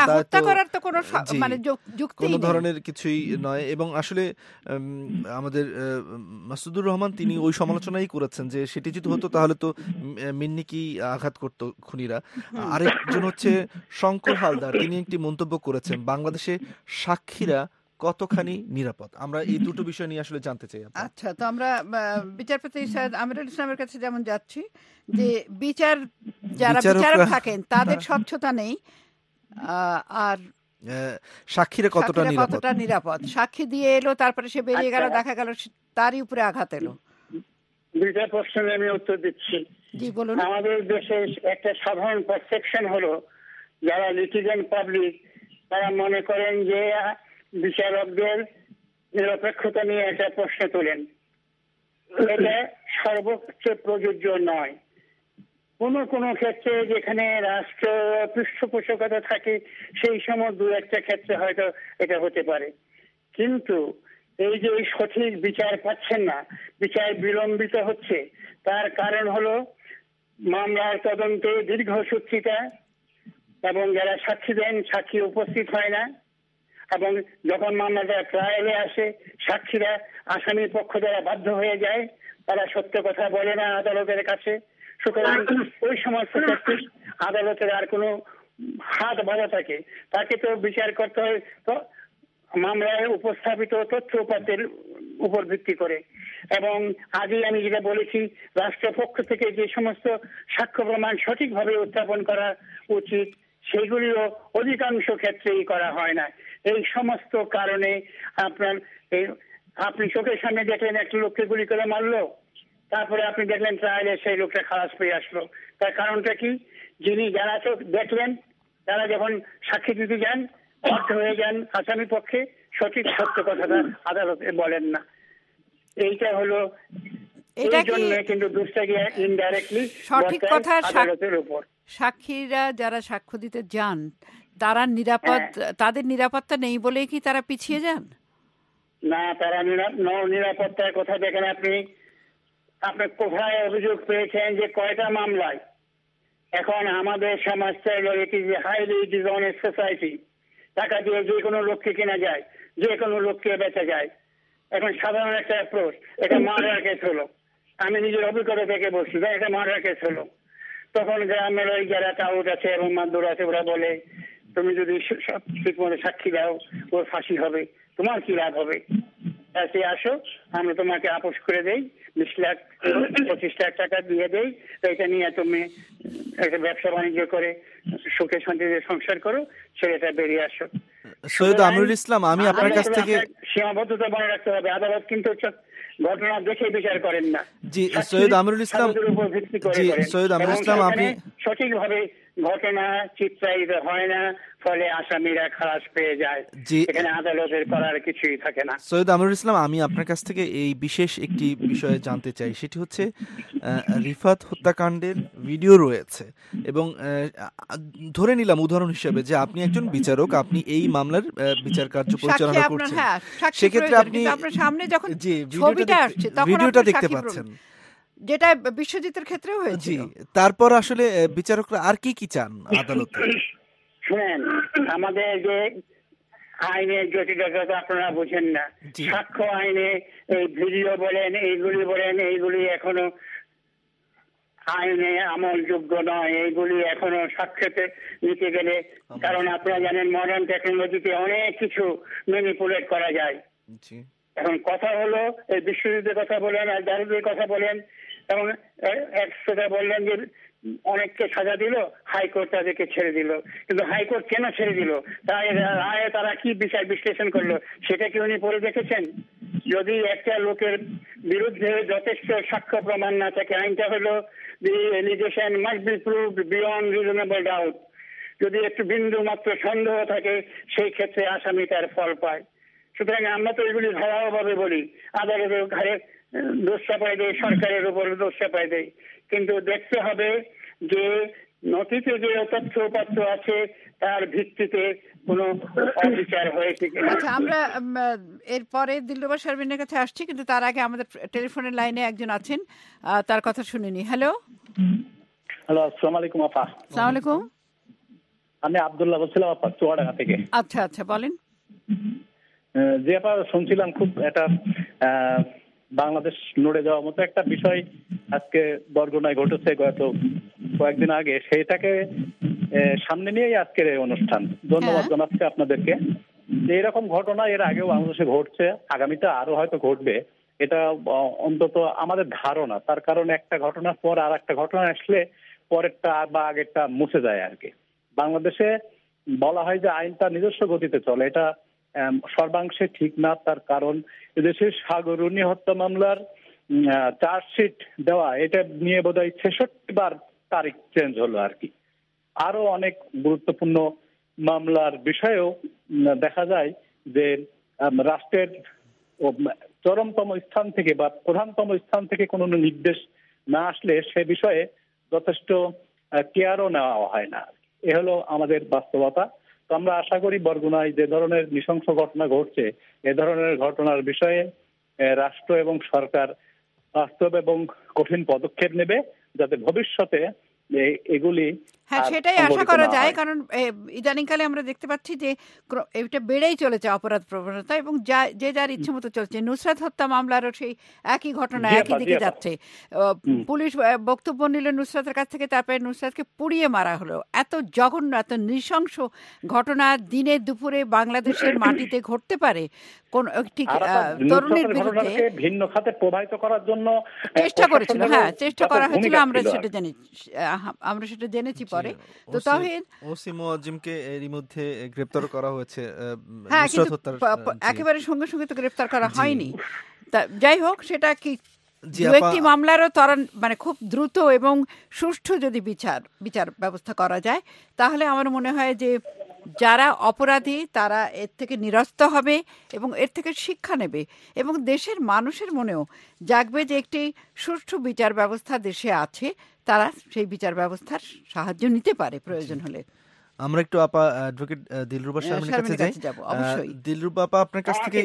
Speaker 11: কোনো ধরনের কিছুই নয়। এবং আসলে আমাদের মাসুদুর রহমান তিনি ওই সমালোচনাই করেছেন যে সেটি যদি হতো তাহলে তো মিন্নি কি আঘাত করতো খুনিরা। আরেকজন হচ্ছে শঙ্কর হালদার, তিনি একটি মন্তব্য করেছেন বাংলাদেশে সাক্ষীরা কতখানি নিরাপদ। আমরা এই দুটো বিষয় নিয়ে আসলে জানতে চাই।
Speaker 15: আচ্ছা, তো আমরা বিচারপতি সৈয়দ আমিরুল ইসলামের কাছে যেমন যাচ্ছি যে যারা বিচারক থাকেন তাদের স্বচ্ছতা নেই, আর
Speaker 11: সাক্ষীরা কতটা
Speaker 15: নিরাপদ। সাক্ষী দিয়ে এলো, তারপরে সে বেরিয়ে গেল, দেখা গেল তারই উপরে আঘাত এলো।
Speaker 12: দুইটা প্রশ্নের আমি উত্তর দিচ্ছি।
Speaker 15: জি বলুন।
Speaker 12: আমাদের দেশে একটা সাধারণ পারসেপশন হলো, যারা লিটিগেন্ট পাবলিক তারা মনে করেন যে বিচারকদের নিরপেক্ষতা নিয়ে একটা প্রশ্ন তোলেন। এটা সর্বক্ষেত্রে প্রযোজ্য নয়। কোন ক্ষেত্রে যেখানে রাষ্ট্র পৃষ্ঠপোষকতা থাকে সেই সময় দু একটা ক্ষেত্রে হয়তো এটা হতে পারে, কিন্তু এই যে সঠিক বিচার পাচ্ছেন না, বিচার বিলম্বিত হচ্ছে, তার কারণ হলো মামলার তদন্তে দীর্ঘসূত্রিতা, এবং যারা সাক্ষী দেন সাক্ষী উপস্থিত হয় না, এবং যখন মামলাটা ট্রায়ালে আসে সাক্ষীরা আসামির পক্ষ দ্বারা বাধ্য হয়ে যায়, তারা সত্য কথা বলে না আদালতের কাছে। সুতরাং ওই সমস্ত ক্ষেত্রে আদালতের আর কোনো হাত বাঁধা থাকে, তাকে তো বিচার করতে হয় তো মামলায় উপস্থাপিত তথ্য উপাত্তের উপর ভিত্তি করে। এবং আগে আমি যেটা বলেছি, রাষ্ট্রপক্ষ থেকে যে সমস্ত সাক্ষ্য প্রমাণ সঠিকভাবে উত্থাপন করা উচিত সেগুলিও অধিকাংশ ক্ষেত্রেই করা হয় না। এই সমস্ত কারণে আপনি চোখের সামনে দেখলেন একটা লোককে গুলি করে মারলো, তারপরে আপনি দেখলেন ট্রায়ালে সেই লোকটা খালাস পেয়ে আসলো। তার কারণটা কি? যারা তো দেখলেন তারা যখন সাক্ষী দিতে যান বাধ্য হয়ে যান আসামি পক্ষে, সঠিক সত্য কথাটা আদালতে বলেন না। এইটা হলো কিন্তু দোষটা গিয়ে ইনডাইরেক্টলি
Speaker 15: সঠিক কথা
Speaker 12: আদালতের উপর।
Speaker 15: সাক্ষীরা যারা সাক্ষ্য দিতে যান তারা তাদের নিরাপত্তা নেই বলেই কি তারা পিছিয়ে যান?
Speaker 12: না, তারা নিরাপত্তার কথা দেখেন। আপনি কোথায় অভিযোগ পেয়েছেন যে কয়টা মামলায়? এখন আমাদের সমাজটা হাইলি ডিসঅনেস্ট সোসাইটি, টাকা দিয়ে যে কোনো লোককে কেনা যায়, যে কোনো লোককে বেচা যায়। এখন সাধারণ একটা অ্যাপ্রোচ, এটা মার্ডার কেস হলো, আমি নিজের অভিজ্ঞতা থেকে বলছি, এটা মার্ডার কেস হলো, তখন গ্রামের ওই যারা টাউট আছে এবং মাদুর আছে ওরা বলে তুমি যদি ঠিক মতো সাক্ষী দাও ওর ফাঁসি হবে, তোমার কি লাভ হবে? আসো আমরা তোমাকে আপোষ করে দেই, 20 লাখ 25 লাখ টাকা দিয়ে দেই, এটা নিয়ে তুমি একটা ব্যবসা বাণিজ্য করে সুখে শান্তিতে সংসার করো, ছেলেটা বেরিয়ে আসো।
Speaker 11: সৈয়দ আমিরুল ইসলাম, আমি আপনার কাছ থেকে
Speaker 12: সীমাবদ্ধতা মনে রাখতে হবে। আদালত কিন্তু ঘটনা দেখে বিচার করেন না।
Speaker 11: জি সৈয়দ আমিরুল ইসলাম, জি সৈয়দ আমিরুল ইসলাম, আপনি
Speaker 12: সঠিকভাবে ঘটনা চিত্রায়িত হয় না,
Speaker 18: ফলে আসামিরা খালাস পেয়ে যায়, এখানে আদালতের করার কিছুই থাকে না।
Speaker 11: সৈয়দ আমিরুল ইসলাম, আমি আপনার কাছ থেকে এই বিশেষ একটি বিষয়ে জানতে চাই, সেটি হচ্ছে রিফাত হত্যাকাণ্ডের ভিডিও রয়েছে এবং ধরে নিলাম উদাহরণ হিসেবে যে আপনি একজন বিচারক, আপনি এই মামলার বিচার কার্য পরিচালনা করছেন, সেক্ষেত্রে আপনি
Speaker 15: সামনে যখন
Speaker 11: ভিডিওটা দেখতে পাচ্ছেন,
Speaker 15: যেটা বিশ্বজিতের ক্ষেত্রেও হয়েছে।
Speaker 11: তারপর আসলে বিচারকরা আর কি চান আদালতে?
Speaker 18: শুনেন, আমাদের যে আইনের জটিলতা আপনারা বুঝেন না। সাক্ষ্য আইনে এই ভিডিও বলেন, এইগুলি এখনো আইনে আমলযোগ্য নয়, এইগুলি এখনো সাক্ষ্যতে নিতে গেলে, কারণ আপনারা জানেন মডার্ন টেকনোলজিতে অনেক কিছু ম্যানিপুলেট করা যায়। এখন কথা হলো, এই বিশ্বযুদ্ধের কথা বলেন আর দারুদের কথা বলেন, এবং একসাথে বললেন যে অনেককে সাজা দিল, হাইকোর্ট তাদেরকে ছেড়ে দিল, কিন্তু হাইকোর্ট কেন ছেড়ে দিল, তাই রায়ে তারা কি বিচার বিশ্লেষণ করলো সেটা কি উনি পড়ে দেখেছেন? যদি একটা লোকের বিরুদ্ধে যথেষ্ট সাক্ষ্য প্রমাণ না থাকে, আইনটা হলো the allegation must be proved beyond reasonable doubt. যদি একটু বিন্দু মাত্র সন্দেহ থাকে, সেই ক্ষেত্রে আসামি তার ফল পায়। সুতরাং আমরা তো এগুলি ধারাভাবে বলি, আদালতের ঘাড়ে দোষ চাপাই দেয়, সরকারের উপর দোষ চাপাই দেয়, কিন্তু দেখতে হবে যে নথিতে যে তথ্য উপাত্ত আছে তার ভিত্তিতে কোনো অবিচার হয়েছে কিনা।
Speaker 15: আচ্ছা, আমরা এরপরে দিলরুবা শারমিনের কাছে আসছি, কিন্তু তার আগে আমাদের টেলিফোনের লাইনে একজন আছেন, তার কথা শুনিনি। হ্যালো,
Speaker 16: আসসালামু আলাইকুম আপা।
Speaker 15: আসসালামু আলাইকুম।
Speaker 16: আমি আব্দুল্লাহ বলছিলাম আপা, চুয়াডাঙ্গা থেকে।
Speaker 15: আচ্ছা, বলেন।
Speaker 16: যে আপা শুনছিলাম, খুব একটা বাংলাদেশ নড়ে যাওয়ার মতো একটা বিষয় আজকে বরগুনায় ঘটেছে গত কয়েকদিন আগে, সেটাকে সামনে নিয়েই আজকের এই অনুষ্ঠান। ধন্যবাদ জানাচ্ছি আপনাদেরকে। এরকম ঘটনা এর আগেও বাংলাদেশে ঘটছে, আগামীতে আরো হয়তো ঘটবে, এটা অন্তত আমাদের ধারণা। তার কারণ একটা ঘটনার পর আর একটা ঘটনা আসলে পরেরটা বা আগেরটা মুছে যায় আর কি। বাংলাদেশে বলা হয় যে আইনটা নিজস্ব গতিতে চলে, এটা সর্বাংশে ঠিক না। তার কারণ এদেশের সাগরুনি হত্যা মামলার চার্জশিট দেওয়া, এটা নিয়ে বোধহয় 66 বার তারিখ চেঞ্জ হলো আর কি। আরো অনেক গুরুত্বপূর্ণ মামলার বিষয়েও দেখা যায় যে রাষ্ট্রের চরমতম স্থান থেকে বা প্রধানতম স্থান থেকে কোনো নির্দেশ না আসলে সে বিষয়ে যথেষ্ট কেয়ারও নেওয়া হয় না। এ হলো আমাদের বাস্তবতা। তো আমরা আশা করি বরগুনায় যে ধরনের নৃশংস ঘটনা ঘটছে, এ ধরনের ঘটনার বিষয়ে রাষ্ট্র এবং সরকার বাস্তব এবং কঠিন পদক্ষেপ নেবে, যাতে ভবিষ্যতে এগুলি।
Speaker 15: হ্যাঁ, সেটাই আশা করা যায়, কারণ ইদানিংকালে আমরা দেখতে পাচ্ছি যে এটা বেড়েই চলেছে অপরাধ প্রবণতা, এবং যে যার ইচ্ছে মতো চলছে। নুসরাত হত্যা মামলারও সেই একই ঘটনা, একই দিকে যাচ্ছে। পুলিশ বক্তব্য নিল নুসরাতের কাছ থেকে, তারপরে নুসরাতকে পুড়িয়ে মারা হলো। এত জঘন্য, এত নৃশংস ঘটনা দিনে দুপুরে বাংলাদেশের মাটিতে ঘটতে পারে কোন একটি তরুণীর বিরুদ্ধে?
Speaker 16: ভিন্ন খাতে প্রবাহিত করার জন্য
Speaker 15: চেষ্টা করেছিল, চেষ্টা করা হয়েছিল, আমরা সেটা জেনেছি পরে। তো তাহিদ
Speaker 11: ওসি মুয়াজ্জিমকে এরই মধ্যে গ্রেফতার করা হয়েছে।
Speaker 15: কিন্তু একেবারে সঙ্গে সঙ্গে তো গ্রেফতার করা হয়নি। যাই হোক, সেটা কি একটি মামলারও মানে খুব দ্রুত এবং সুষ্ঠু যদি বিচার ব্যবস্থা করা যায়, তাহলে আমার মনে হয় যে যারা অপরাধী তারা এর থেকে নিরস্ত হবে এবং এর থেকে শিক্ষা নেবে, এবং দেশের মানুষের মনেও জাগবে যে একটি সুষ্ঠু বিচার ব্যবস্থা দেশে আছে, তারা সেই বিচার ব্যবস্থার সাহায্য নিতে পারে প্রয়োজন হলে।
Speaker 11: আমরা একটু আপা অ্যাডভোকেট দিলরুবা শারমিনের কাছে যাই। দিলরুবা আপা, আপনার কাছ থেকে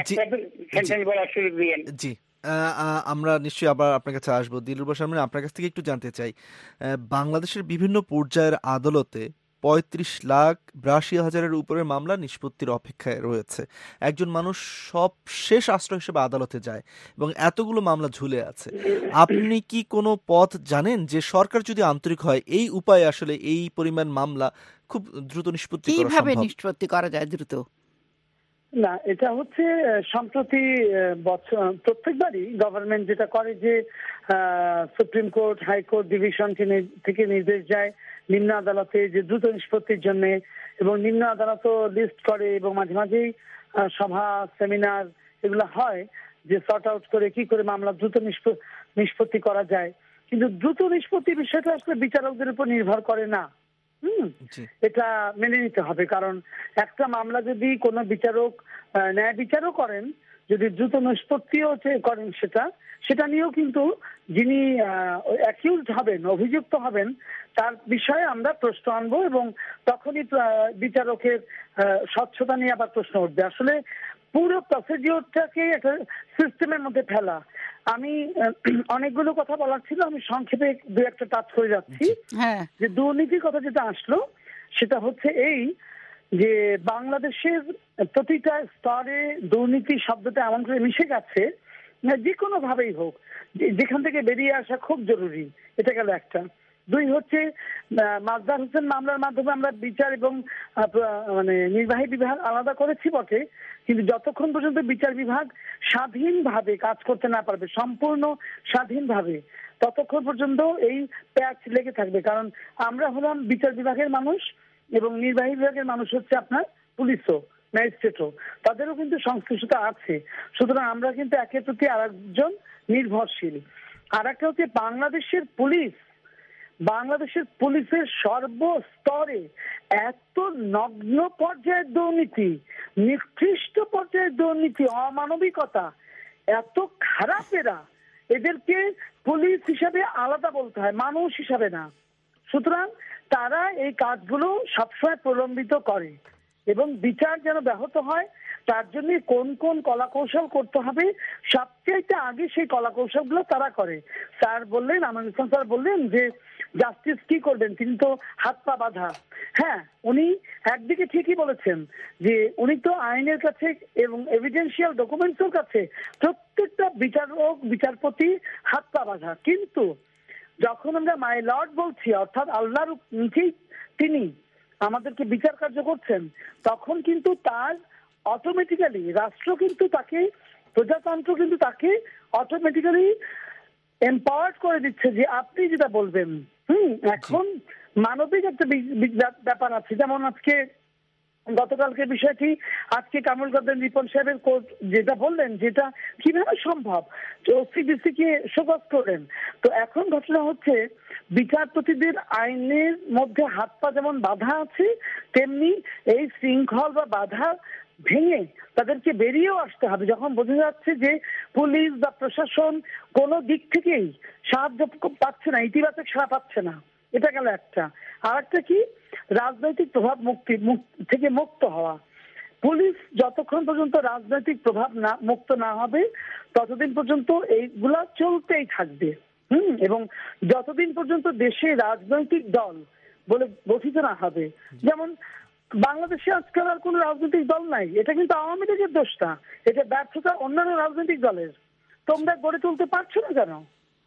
Speaker 11: জি আমরা নিশ্চয়ই আবার আপনার কাছে আসবো। দিলরুবা শারমিন, আপনার কাছ থেকে একটু জানতে চাই, বাংলাদেশের বিভিন্ন পর্যায়ের আদালতে 35,82,000-এর উপরে মামলা নিষ্পত্তির অপেক্ষায় রয়েছে। একজন মানুষ সব শেষ আশ্রয় হিসেবে আদালতে যায় এবং এতগুলো মামলা ঝুলে আছে। আপনি কি কোনো পথ জানেন যে সরকার যদি আন্তরিক হয়, এই উপায়ে আসলে এই পরিমাণ মামলা খুব দ্রুত নিষ্পত্তি করা সম্ভব?
Speaker 15: কিভাবে নিষ্পত্তি করা যায় দ্রুত?
Speaker 13: না, এটা হচ্ছে সম্প্রতি প্রত্যেকবারই গভর্নমেন্ট যেটা করে যে সুপ্রিম কোর্ট, হাইকোর্ট, ডিভিশন থেকে নির্দেশ যায় নিম্ন আদালতে যে দ্রুত নিষ্পত্তির জন্য, এবং নিম্ন আদালতও লিস্ট করে, এবং মাঝে মাঝেই সভা, সেমিনার এগুলো হয় যে সর্ট আউট করে কি করে মামলা দ্রুত নিষ্পত্তি করা যায়। কিন্তু দ্রুত নিষ্পত্তি বিষয়টা আসলে বিচারকদের উপর নির্ভর করে না। এটা মেনে নিতে হবে, কারণ একটা মামলা যদি কোনো বিচারক ন্যায় বিচারও করেন, যদি দ্রুত নিষ্পত্তিও করেন, সেটা নিয়েও কিন্তু যিনি অ্যাকিউজড হবেন, অভিযুক্ত হবেন, তার বিষয়ে আমরা প্রশ্ন আনবো এবং তখনই বিচারকের স্বচ্ছতা নিয়ে আবার প্রশ্ন উঠবে। আসলে পুরো প্রসিডিওরটাকে একটা সিস্টেমের মধ্যে ফেলা। আমি অনেকগুলো কথা বলার ছিল, আমি সংক্ষেপে দু একটা টাচ করে যাচ্ছি। যে দুর্নীতির কথা যেটা আসলো সেটা হচ্ছে এই যে বাংলাদেশের প্রতিটা স্তরে দুর্নীতি শব্দটা এমন করে মিশে গেছে, যে কোনো ভাবেই হোক যেখান থেকে বেরিয়ে আসা খুব জরুরি। এটা গেল একটা। দুই হচ্ছে মাজদার হোসেন মামলার মাধ্যমে আমরা বিচার এবং নির্বাহী বিভাগ আলাদা করেছি বটে, কিন্তু যতক্ষণ পর্যন্ত বিচার বিভাগ স্বাধীনভাবে কাজ করতে না পারবে, সম্পূর্ণ স্বাধীনভাবে, ততক্ষণ পর্যন্ত এই প্যাচ লেগে থাকবে। কারণ আমরা হলাম বিচার বিভাগের মানুষ এবং নির্বাহী বিভাগের মানুষ হচ্ছে আপনার পুলিশও, ম্যাজিস্ট্রেটও, তাদেরও কিন্তু সংশ্লিষ্টতা আছে। সুতরাং আমরা কিন্তু একের প্রতি আরেকজন নির্ভরশীল। আর একটা হচ্ছে বাংলাদেশের পুলিশের সর্বস্তরে এত নগ্ন পর্যায়ের দুর্নীতি, নিকৃষ্ট পর্যায়ের দুর্নীতি, অমানবিকতা, এত খারাপ এরা, এদেরকে পুলিশ হিসাবে আলাদা বলতে হয়, মানুষ হিসাবে না। সুতরাং তারা এই কাজগুলো সবসময় প্রলম্বিত করে এবং বিচার যেন ব্যাহত হয় তার জন্য কোন কোন কলাকৌশল করতে হবে সবচেয়ে আগে সেই কলাকৌশলগুলো তারা করে। স্যার বললেন, আমিনুল ইসলাম স্যার বললেন যে জাস্টিস কি করবেন, তিনি তো হাত পা বাঁধা। হ্যাঁ, উনি একদিকে ঠিকই বলেছেন যে উনি তো আইনের কাছে এবং এভিডেন্সিয়াল ডকুমেন্টসের কাছে প্রত্যেকটা বিচারক বিচারপতি হাত পা বাঁধা, কিন্তু যখন আমরা মাই লর্ড বলছি, অর্থাৎ আল্লাহর নিচেই তিনি আমাদেরকে বিচার কার্য করছেন, তখন কিন্তু তার অটোমেটিক্যালি রাষ্ট্র কিন্তু তাকে, প্রজাতন্ত্র কিন্তু তাকে অটোমেটিক্যালি এম্পাওয়ার্ড করে দিচ্ছে যে আপনি যেটা বলবেন। এখন মানবিক একটা ব্যাপার আছে, যেমন আজকে গতকালকে বিষয়টি, আজকে কামরুল গাদ্দার রিপন সাহেবের কোর্ট যেটা বললেন, যেটা কিভাবে সম্ভব, ওসিডিসি কে শোকজ করেন। তো এখন ঘটনা হচ্ছে বিচারপতিদের আইনের মধ্যে হাত পা যেমন বাধা আছে, তেমনি এই শৃঙ্খল বা বাধা ভেঙে তাদেরকে বেরিয়েও আসতে হবে। যখন বোঝা যাচ্ছে যে পুলিশ বা প্রশাসন কোনো দিক থেকেই সাহায্য পাচ্ছে না, ইতিবাচক সাড়া পাচ্ছে না, এটা গেল একটা। আর একটা কি, রাজনৈতিক প্রভাব থেকে মুক্ত হওয়া। পুলিশ যতক্ষণ পর্যন্ত রাজনৈতিক প্রভাব মুক্ত না হবে ততদিন পর্যন্ত এইগুলা চলতেই থাকবে। এবং যতদিন পর্যন্ত দেশে রাজনৈতিক দল বলে গঠিত না হবে, যেমন বাংলাদেশে আজকাল আর কোন রাজনৈতিক দল নাই, এটা কিন্তু আওয়ামী লীগের দোষ না, এটা ব্যর্থতা অন্যান্য রাজনৈতিক দলের। তোমরা গড়ে তুলতে পারছো না কেন?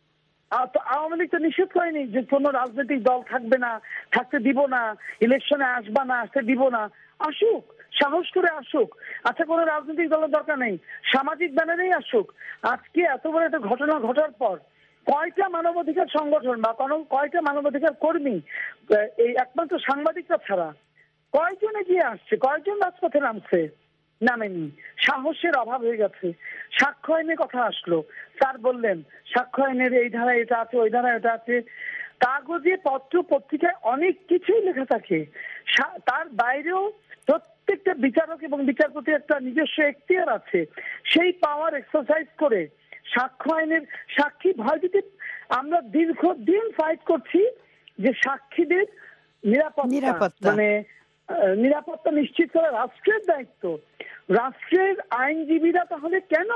Speaker 13: আওয়ামী লীগ তো নিষেধ করেনি যে কোনো রাজনৈতিক দল থাকবে না, থাকতে দিব না, ইলেকশনে আসবা না, আসতে দিব না। আসুক, সাহস করে আসুক। আচ্ছা, কোনো রাজনৈতিক দলের দরকার নেই, সামাজিক ব্যানারেই আসুক। আজকে এত বড় একটা ঘটনা ঘটার পর কয়টা মানবাধিকার সংগঠন বা কয়টা মানবাধিকার কর্মী, এই একমাত্র সাংবাদিকরা ছাড়া কয়জন এগিয়ে আসছে, কয়জন রাজপথে নামছে? নামেনি। সাহসের অভাব হয়ে গেছে। সাক্ষ্য আইনের কথা আসলো, স্যার বললেন সাক্ষ্য আইনের এই ধারায় এটা আছে, ওই ধারায় এটা আছে। কাগজে পত্র পত্রিকায় অনেক কিছুই লেখা থাকে, তার বাইরেও প্রত্যেকটা বিচারক এবং বিচারপতি একটা নিজস্ব এখতিয়ার আছে। সেই পাওয়ার এক্সারসাইজ করে সাক্ষ্য আইনের সাক্ষী ভয় দিতে আমরা দীর্ঘদিন ফাইট করছি যে সাক্ষীদের নিরাপত্তা, মানে নিরাপত্তা নিশ্চিত করা রাষ্ট্রের দায়িত্ব। রাষ্ট্রের আইনজীবীরা তাহলে কেন,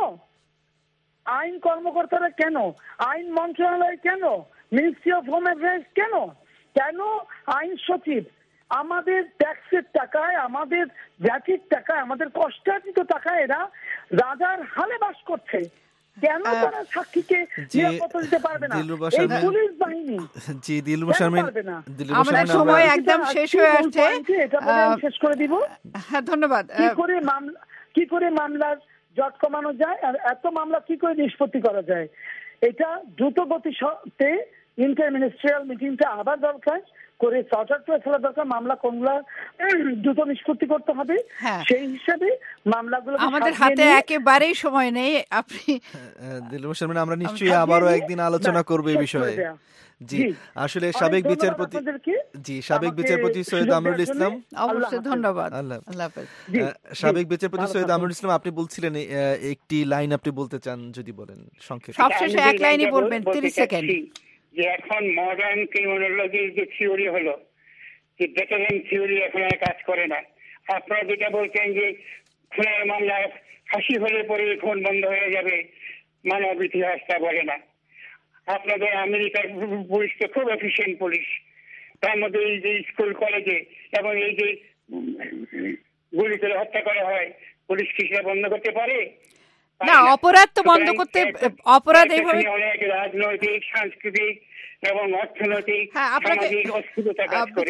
Speaker 13: আইন কর্মকর্তারা কেন, আইন মন্ত্রণালয় কেন, মিনিস্ট্রি অফ হোম অ্যাফেয়ার্স কেন, কেন আইন সচিব আমাদের ট্যাক্সের টাকায়, আমাদের ভ্যাটের টাকায়, আমাদের কষ্টার্জিত টাকায় এরা রাজার হালে বাস করছে, কেন তারা সাক্ষীকে নিরাপত্তা দিতে পারবে না? এই পুলিশ বাহিনী
Speaker 11: জি দিলরুবা শারমিন,
Speaker 15: আমাদের সময় একদম শেষ হয়ে আসছে,
Speaker 13: এটা বলে আমি শেষ করে দিব।
Speaker 15: হ্যাঁ, ধন্যবাদ।
Speaker 13: কি করে মামলার জট কমানো যায় আর এত মামলা কি করে নিষ্পত্তি করা যায়, এটা দ্রুত গতিতে ইন্টার মিনিস্ট্রিয়াল মিটিংটা আবার দরকার। করে চার্টার করে ফেলা দরকার, মামলা কোনগুলা দ্রুত নিষ্পত্তি করতে হবে, সেই হিসাবে মামলাগুলো
Speaker 15: আমাদের হাতে একেবারেই সময় নেই। আপনি
Speaker 11: দিলরুবা শারমিন, আমরা নিশ্চয়ই আবারও একদিন আলোচনা করব এই বিষয়ে। জি, আসলে সাবেক বিচারপতি সৈয়দ আমরুল ইসলাম,
Speaker 15: অবশ্যই ধন্যবাদ।
Speaker 11: সাবেক বিচারপতি সৈয়দ আমরুল ইসলাম, আপনি বলছিলেন একটি লাইন আপনি বলতে চান, যদি বলেন সংক্ষেপে।
Speaker 15: সবশেষে এক লাইনই বলবেন, 30 সেকেন্ড।
Speaker 18: যে এখন মডার্ন ক্রিমিনোলজির যে থিওরি হলো, যে বেটারেন থিওরি এখন আর কাজ করে না। আপনারা যেটা বলছেন যে খুনের মামলায় ফাঁসি হলে পরে খুন বন্ধ হয়ে যাবে, মানব ইতিহাসটা বলে না। আপনাদের আমেরিকার পুলিশ তো খুব এফিশিয়েন্ট পুলিশ, তার মধ্যে এই যে স্কুল কলেজে এবং এই যে গুলি করে হত্যা করা হয়, পুলিশ কি সেটা বন্ধ করতে পারে?
Speaker 15: না, অপরাধ তো বন্ধ করতে, অপরাধ এইভাবে
Speaker 18: অনেক রাজনৈতিক, সাংস্কৃতিক এবং অর্থনৈতিক সামাজিক অস্থিরতা কাজ করে।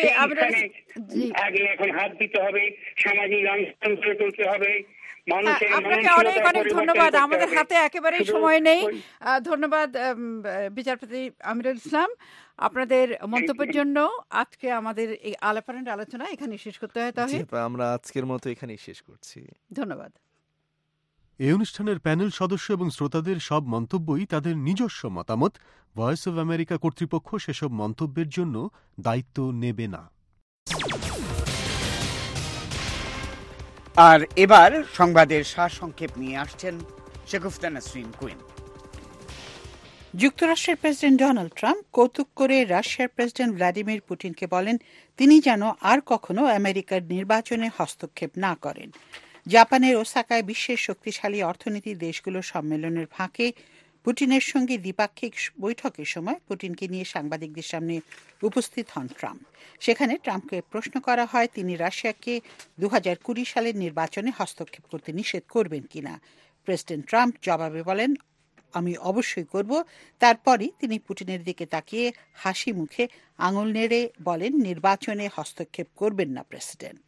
Speaker 18: আগে এখন হাত দিতে হবে, সামাজিক আন্দোলন করে তুলতে হবে।
Speaker 15: আপনাকে অনেক অনেক ধন্যবাদ, আমাদের হাতে একেবারেই সময় নেই। ধন্যবাদ বিচারপতি আমিরুল ইসলাম আপনাদের মন্তব্যের জন্য। আজকে আমাদের এই আলোচনা এখানে শেষ করতে হয়, তাহলে
Speaker 11: আমরা আজকের মতো এখানেই শেষ করছি।
Speaker 15: ধন্যবাদ।
Speaker 19: এই অনুষ্ঠানের প্যানেল সদস্য এবং শ্রোতাদের সব মন্তব্যই তাদের নিজস্ব মতামত। ভয়েস অব আমেরিকা কর্তৃপক্ষ সেসব মন্তব্যের জন্য দায়িত্ব নেবে না।
Speaker 2: আর এবার সংবাদের সারসংক্ষেপ নিয়ে আসছেন শেগুফতা নাসরিন কুইন।
Speaker 6: যুক্তরাষ্ট্রের প্রেসিডেন্ট ডোনাল্ড ট্রাম্প কৌতুক করে রাশিয়ার প্রেসিডেন্ট ভ্লাদিমির পুতিনকে বলেন তিনি যেন আর কখনো আমেরিকার নির্বাচনে হস্তক্ষেপ না করেন। জাপানের ওসাকায় বিশ্বের শক্তিশালী অর্থনীতি দেশগুলোর সম্মেলনের ফাঁকে পুতিনের সঙ্গে দ্বিপাক্ষিক বৈঠকের সময় পুতিনকে নিয়ে সাংবাদিকদের সামনে উপস্থিত হন ট্রাম্প। সেখানে ট্রাম্পকে প্রশ্ন করা হয় তিনি রাশিয়াকে 2020 সালের নির্বাচনে হস্তক্ষেপ করতে নিষেধ করবেন কিনা। প্রেসিডেন্ট ট্রাম্প জবাবে বলেন আমি অবশ্যই করব। তারপরই তিনি পুতিনের দিকে তাকিয়ে হাসি মুখে আঙুল নেড়ে বলেন নির্বাচনে হস্তক্ষেপ করবেন না প্রেসিডেন্ট।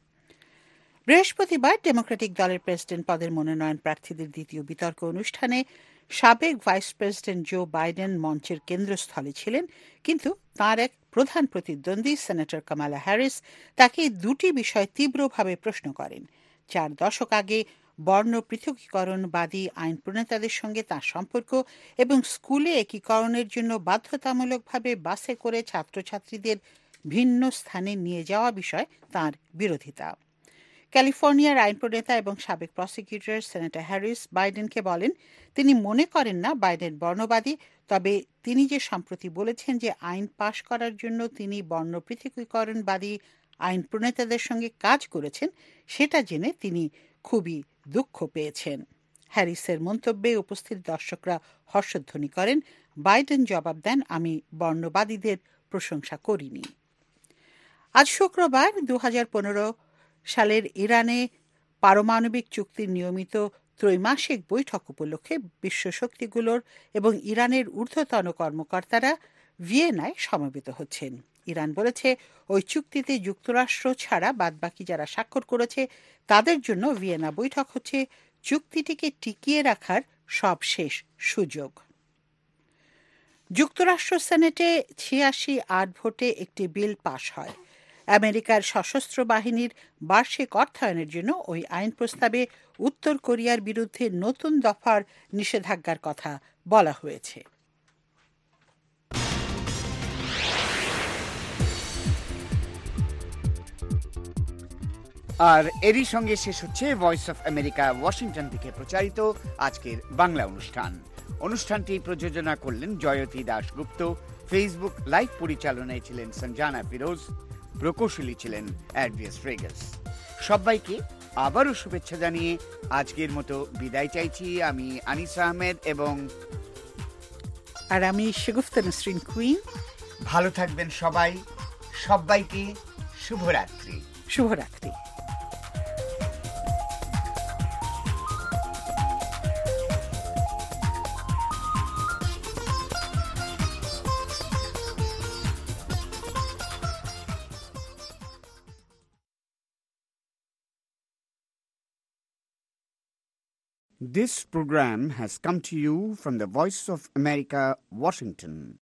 Speaker 6: বৃহস্পতিবার ডেমোক্রেটিক দলের প্রেসিডেন্ট পদের মনোনয়ন প্রার্থীদের দ্বিতীয় বিতর্ক অনুষ্ঠানে সাবেক ভাইস প্রেসিডেন্ট জো বাইডেন মঞ্চের কেন্দ্রস্থলে ছিলেন, কিন্তু তাঁর এক প্রধান প্রতিদ্বন্দ্বী সেনেটর কামালা হ্যারিস তাকে দুটি বিষয় তীব্রভাবে প্রশ্ন করেন। 4 দশক আগে বর্ণ পৃথকীকরণবাদী আইন প্রণেতাদের সঙ্গে তাঁর সম্পর্ক এবং স্কুলে একীকরণের জন্য বাধ্যতামূলকভাবে বাসে করে ছাত্রছাত্রীদের ভিন্ন স্থানে নিয়ে যাওয়া বিষয় তাঁর বিরোধিতা। ক্যালিফোর্নিয়ার আইন প্রণেতা এবং সাবেক প্রসিকিউটর সেনেটর হ্যারিস বাইডেনকে বলেন তিনি মনে করেন না বাইডেন বর্ণবাদী, তবে তিনি যে সম্প্রতি বলেছেন যে আইন পাশ করার জন্য তিনি বর্ণ পৃথকীকরণবাদী আইন প্রণেতাদের সঙ্গে কাজ করেছেন সেটা জেনে তিনি খুবই দুঃখ পেয়েছেন। হ্যারিসের মন্তব্যে উপস্থিত দর্শকরা হর্ষধ্বনি করেন। বাইডেন জবাব দেন আমি বর্ণবাদীদের প্রশংসা করিনি। আজ শুক্রবার 2015 সালের ইরানে পারমাণবিক চুক্তির নিয়মিত ত্রৈমাসিক বৈঠক উপলক্ষে বিশ্ব শক্তিগুলোর এবং ইরানের ঊর্ধ্বতন কর্মকর্তারা ভিয়েনায় সমবেত হচ্ছেন। ইরান বলেছে ওই চুক্তিতে যুক্তরাষ্ট্র ছাড়া বাদবাকি যারা স্বাক্ষর করেছে তাদের জন্য ভিয়েনা বৈঠক হচ্ছে চুক্তিটিকে টিকিয়ে রাখার সবশেষ সুযোগ। যুক্তরাষ্ট্র সেনেটে 86-8 ভোটে একটি বিল পাশ হয়। আমেরিকার সশস্ত্র বাহিনীর বার্ষিক অর্থায়নের জন্য ওই আইন প্রস্তাবে উত্তর কোরিয়ার বিরুদ্ধে নতুন দফার নিষেধাজ্ঞার কথা বলা হয়েছে।
Speaker 2: আর এরই সঙ্গে শেষ হচ্ছে ভয়েস অফ আমেরিকা ওয়াশিংটন থেকে প্রচারিত আজকের বাংলা অনুষ্ঠানটি প্রযোজনা করলেন জয়তী দাশগুপ্ত। ফেসবুক লাইভ পরিচালনায় ছিলেন সঞ্জানা ফিরোজ, প্রকৌশলী ছিলেন অ্যাডভিয়াস রেগাস। সবাইকে আবারও শুভেচ্ছা জানিয়ে আজকের মতো বিদায় চাইছি। আমি আনিস আহমেদ এবং
Speaker 6: আমি শেগুফতা নাসরিন কুইন।
Speaker 2: ভালো থাকবেন সবাই। সবাইকে শুভরাত্রি।
Speaker 6: শুভরাত্রি।
Speaker 2: This program has come to you from the Voice of America, Washington.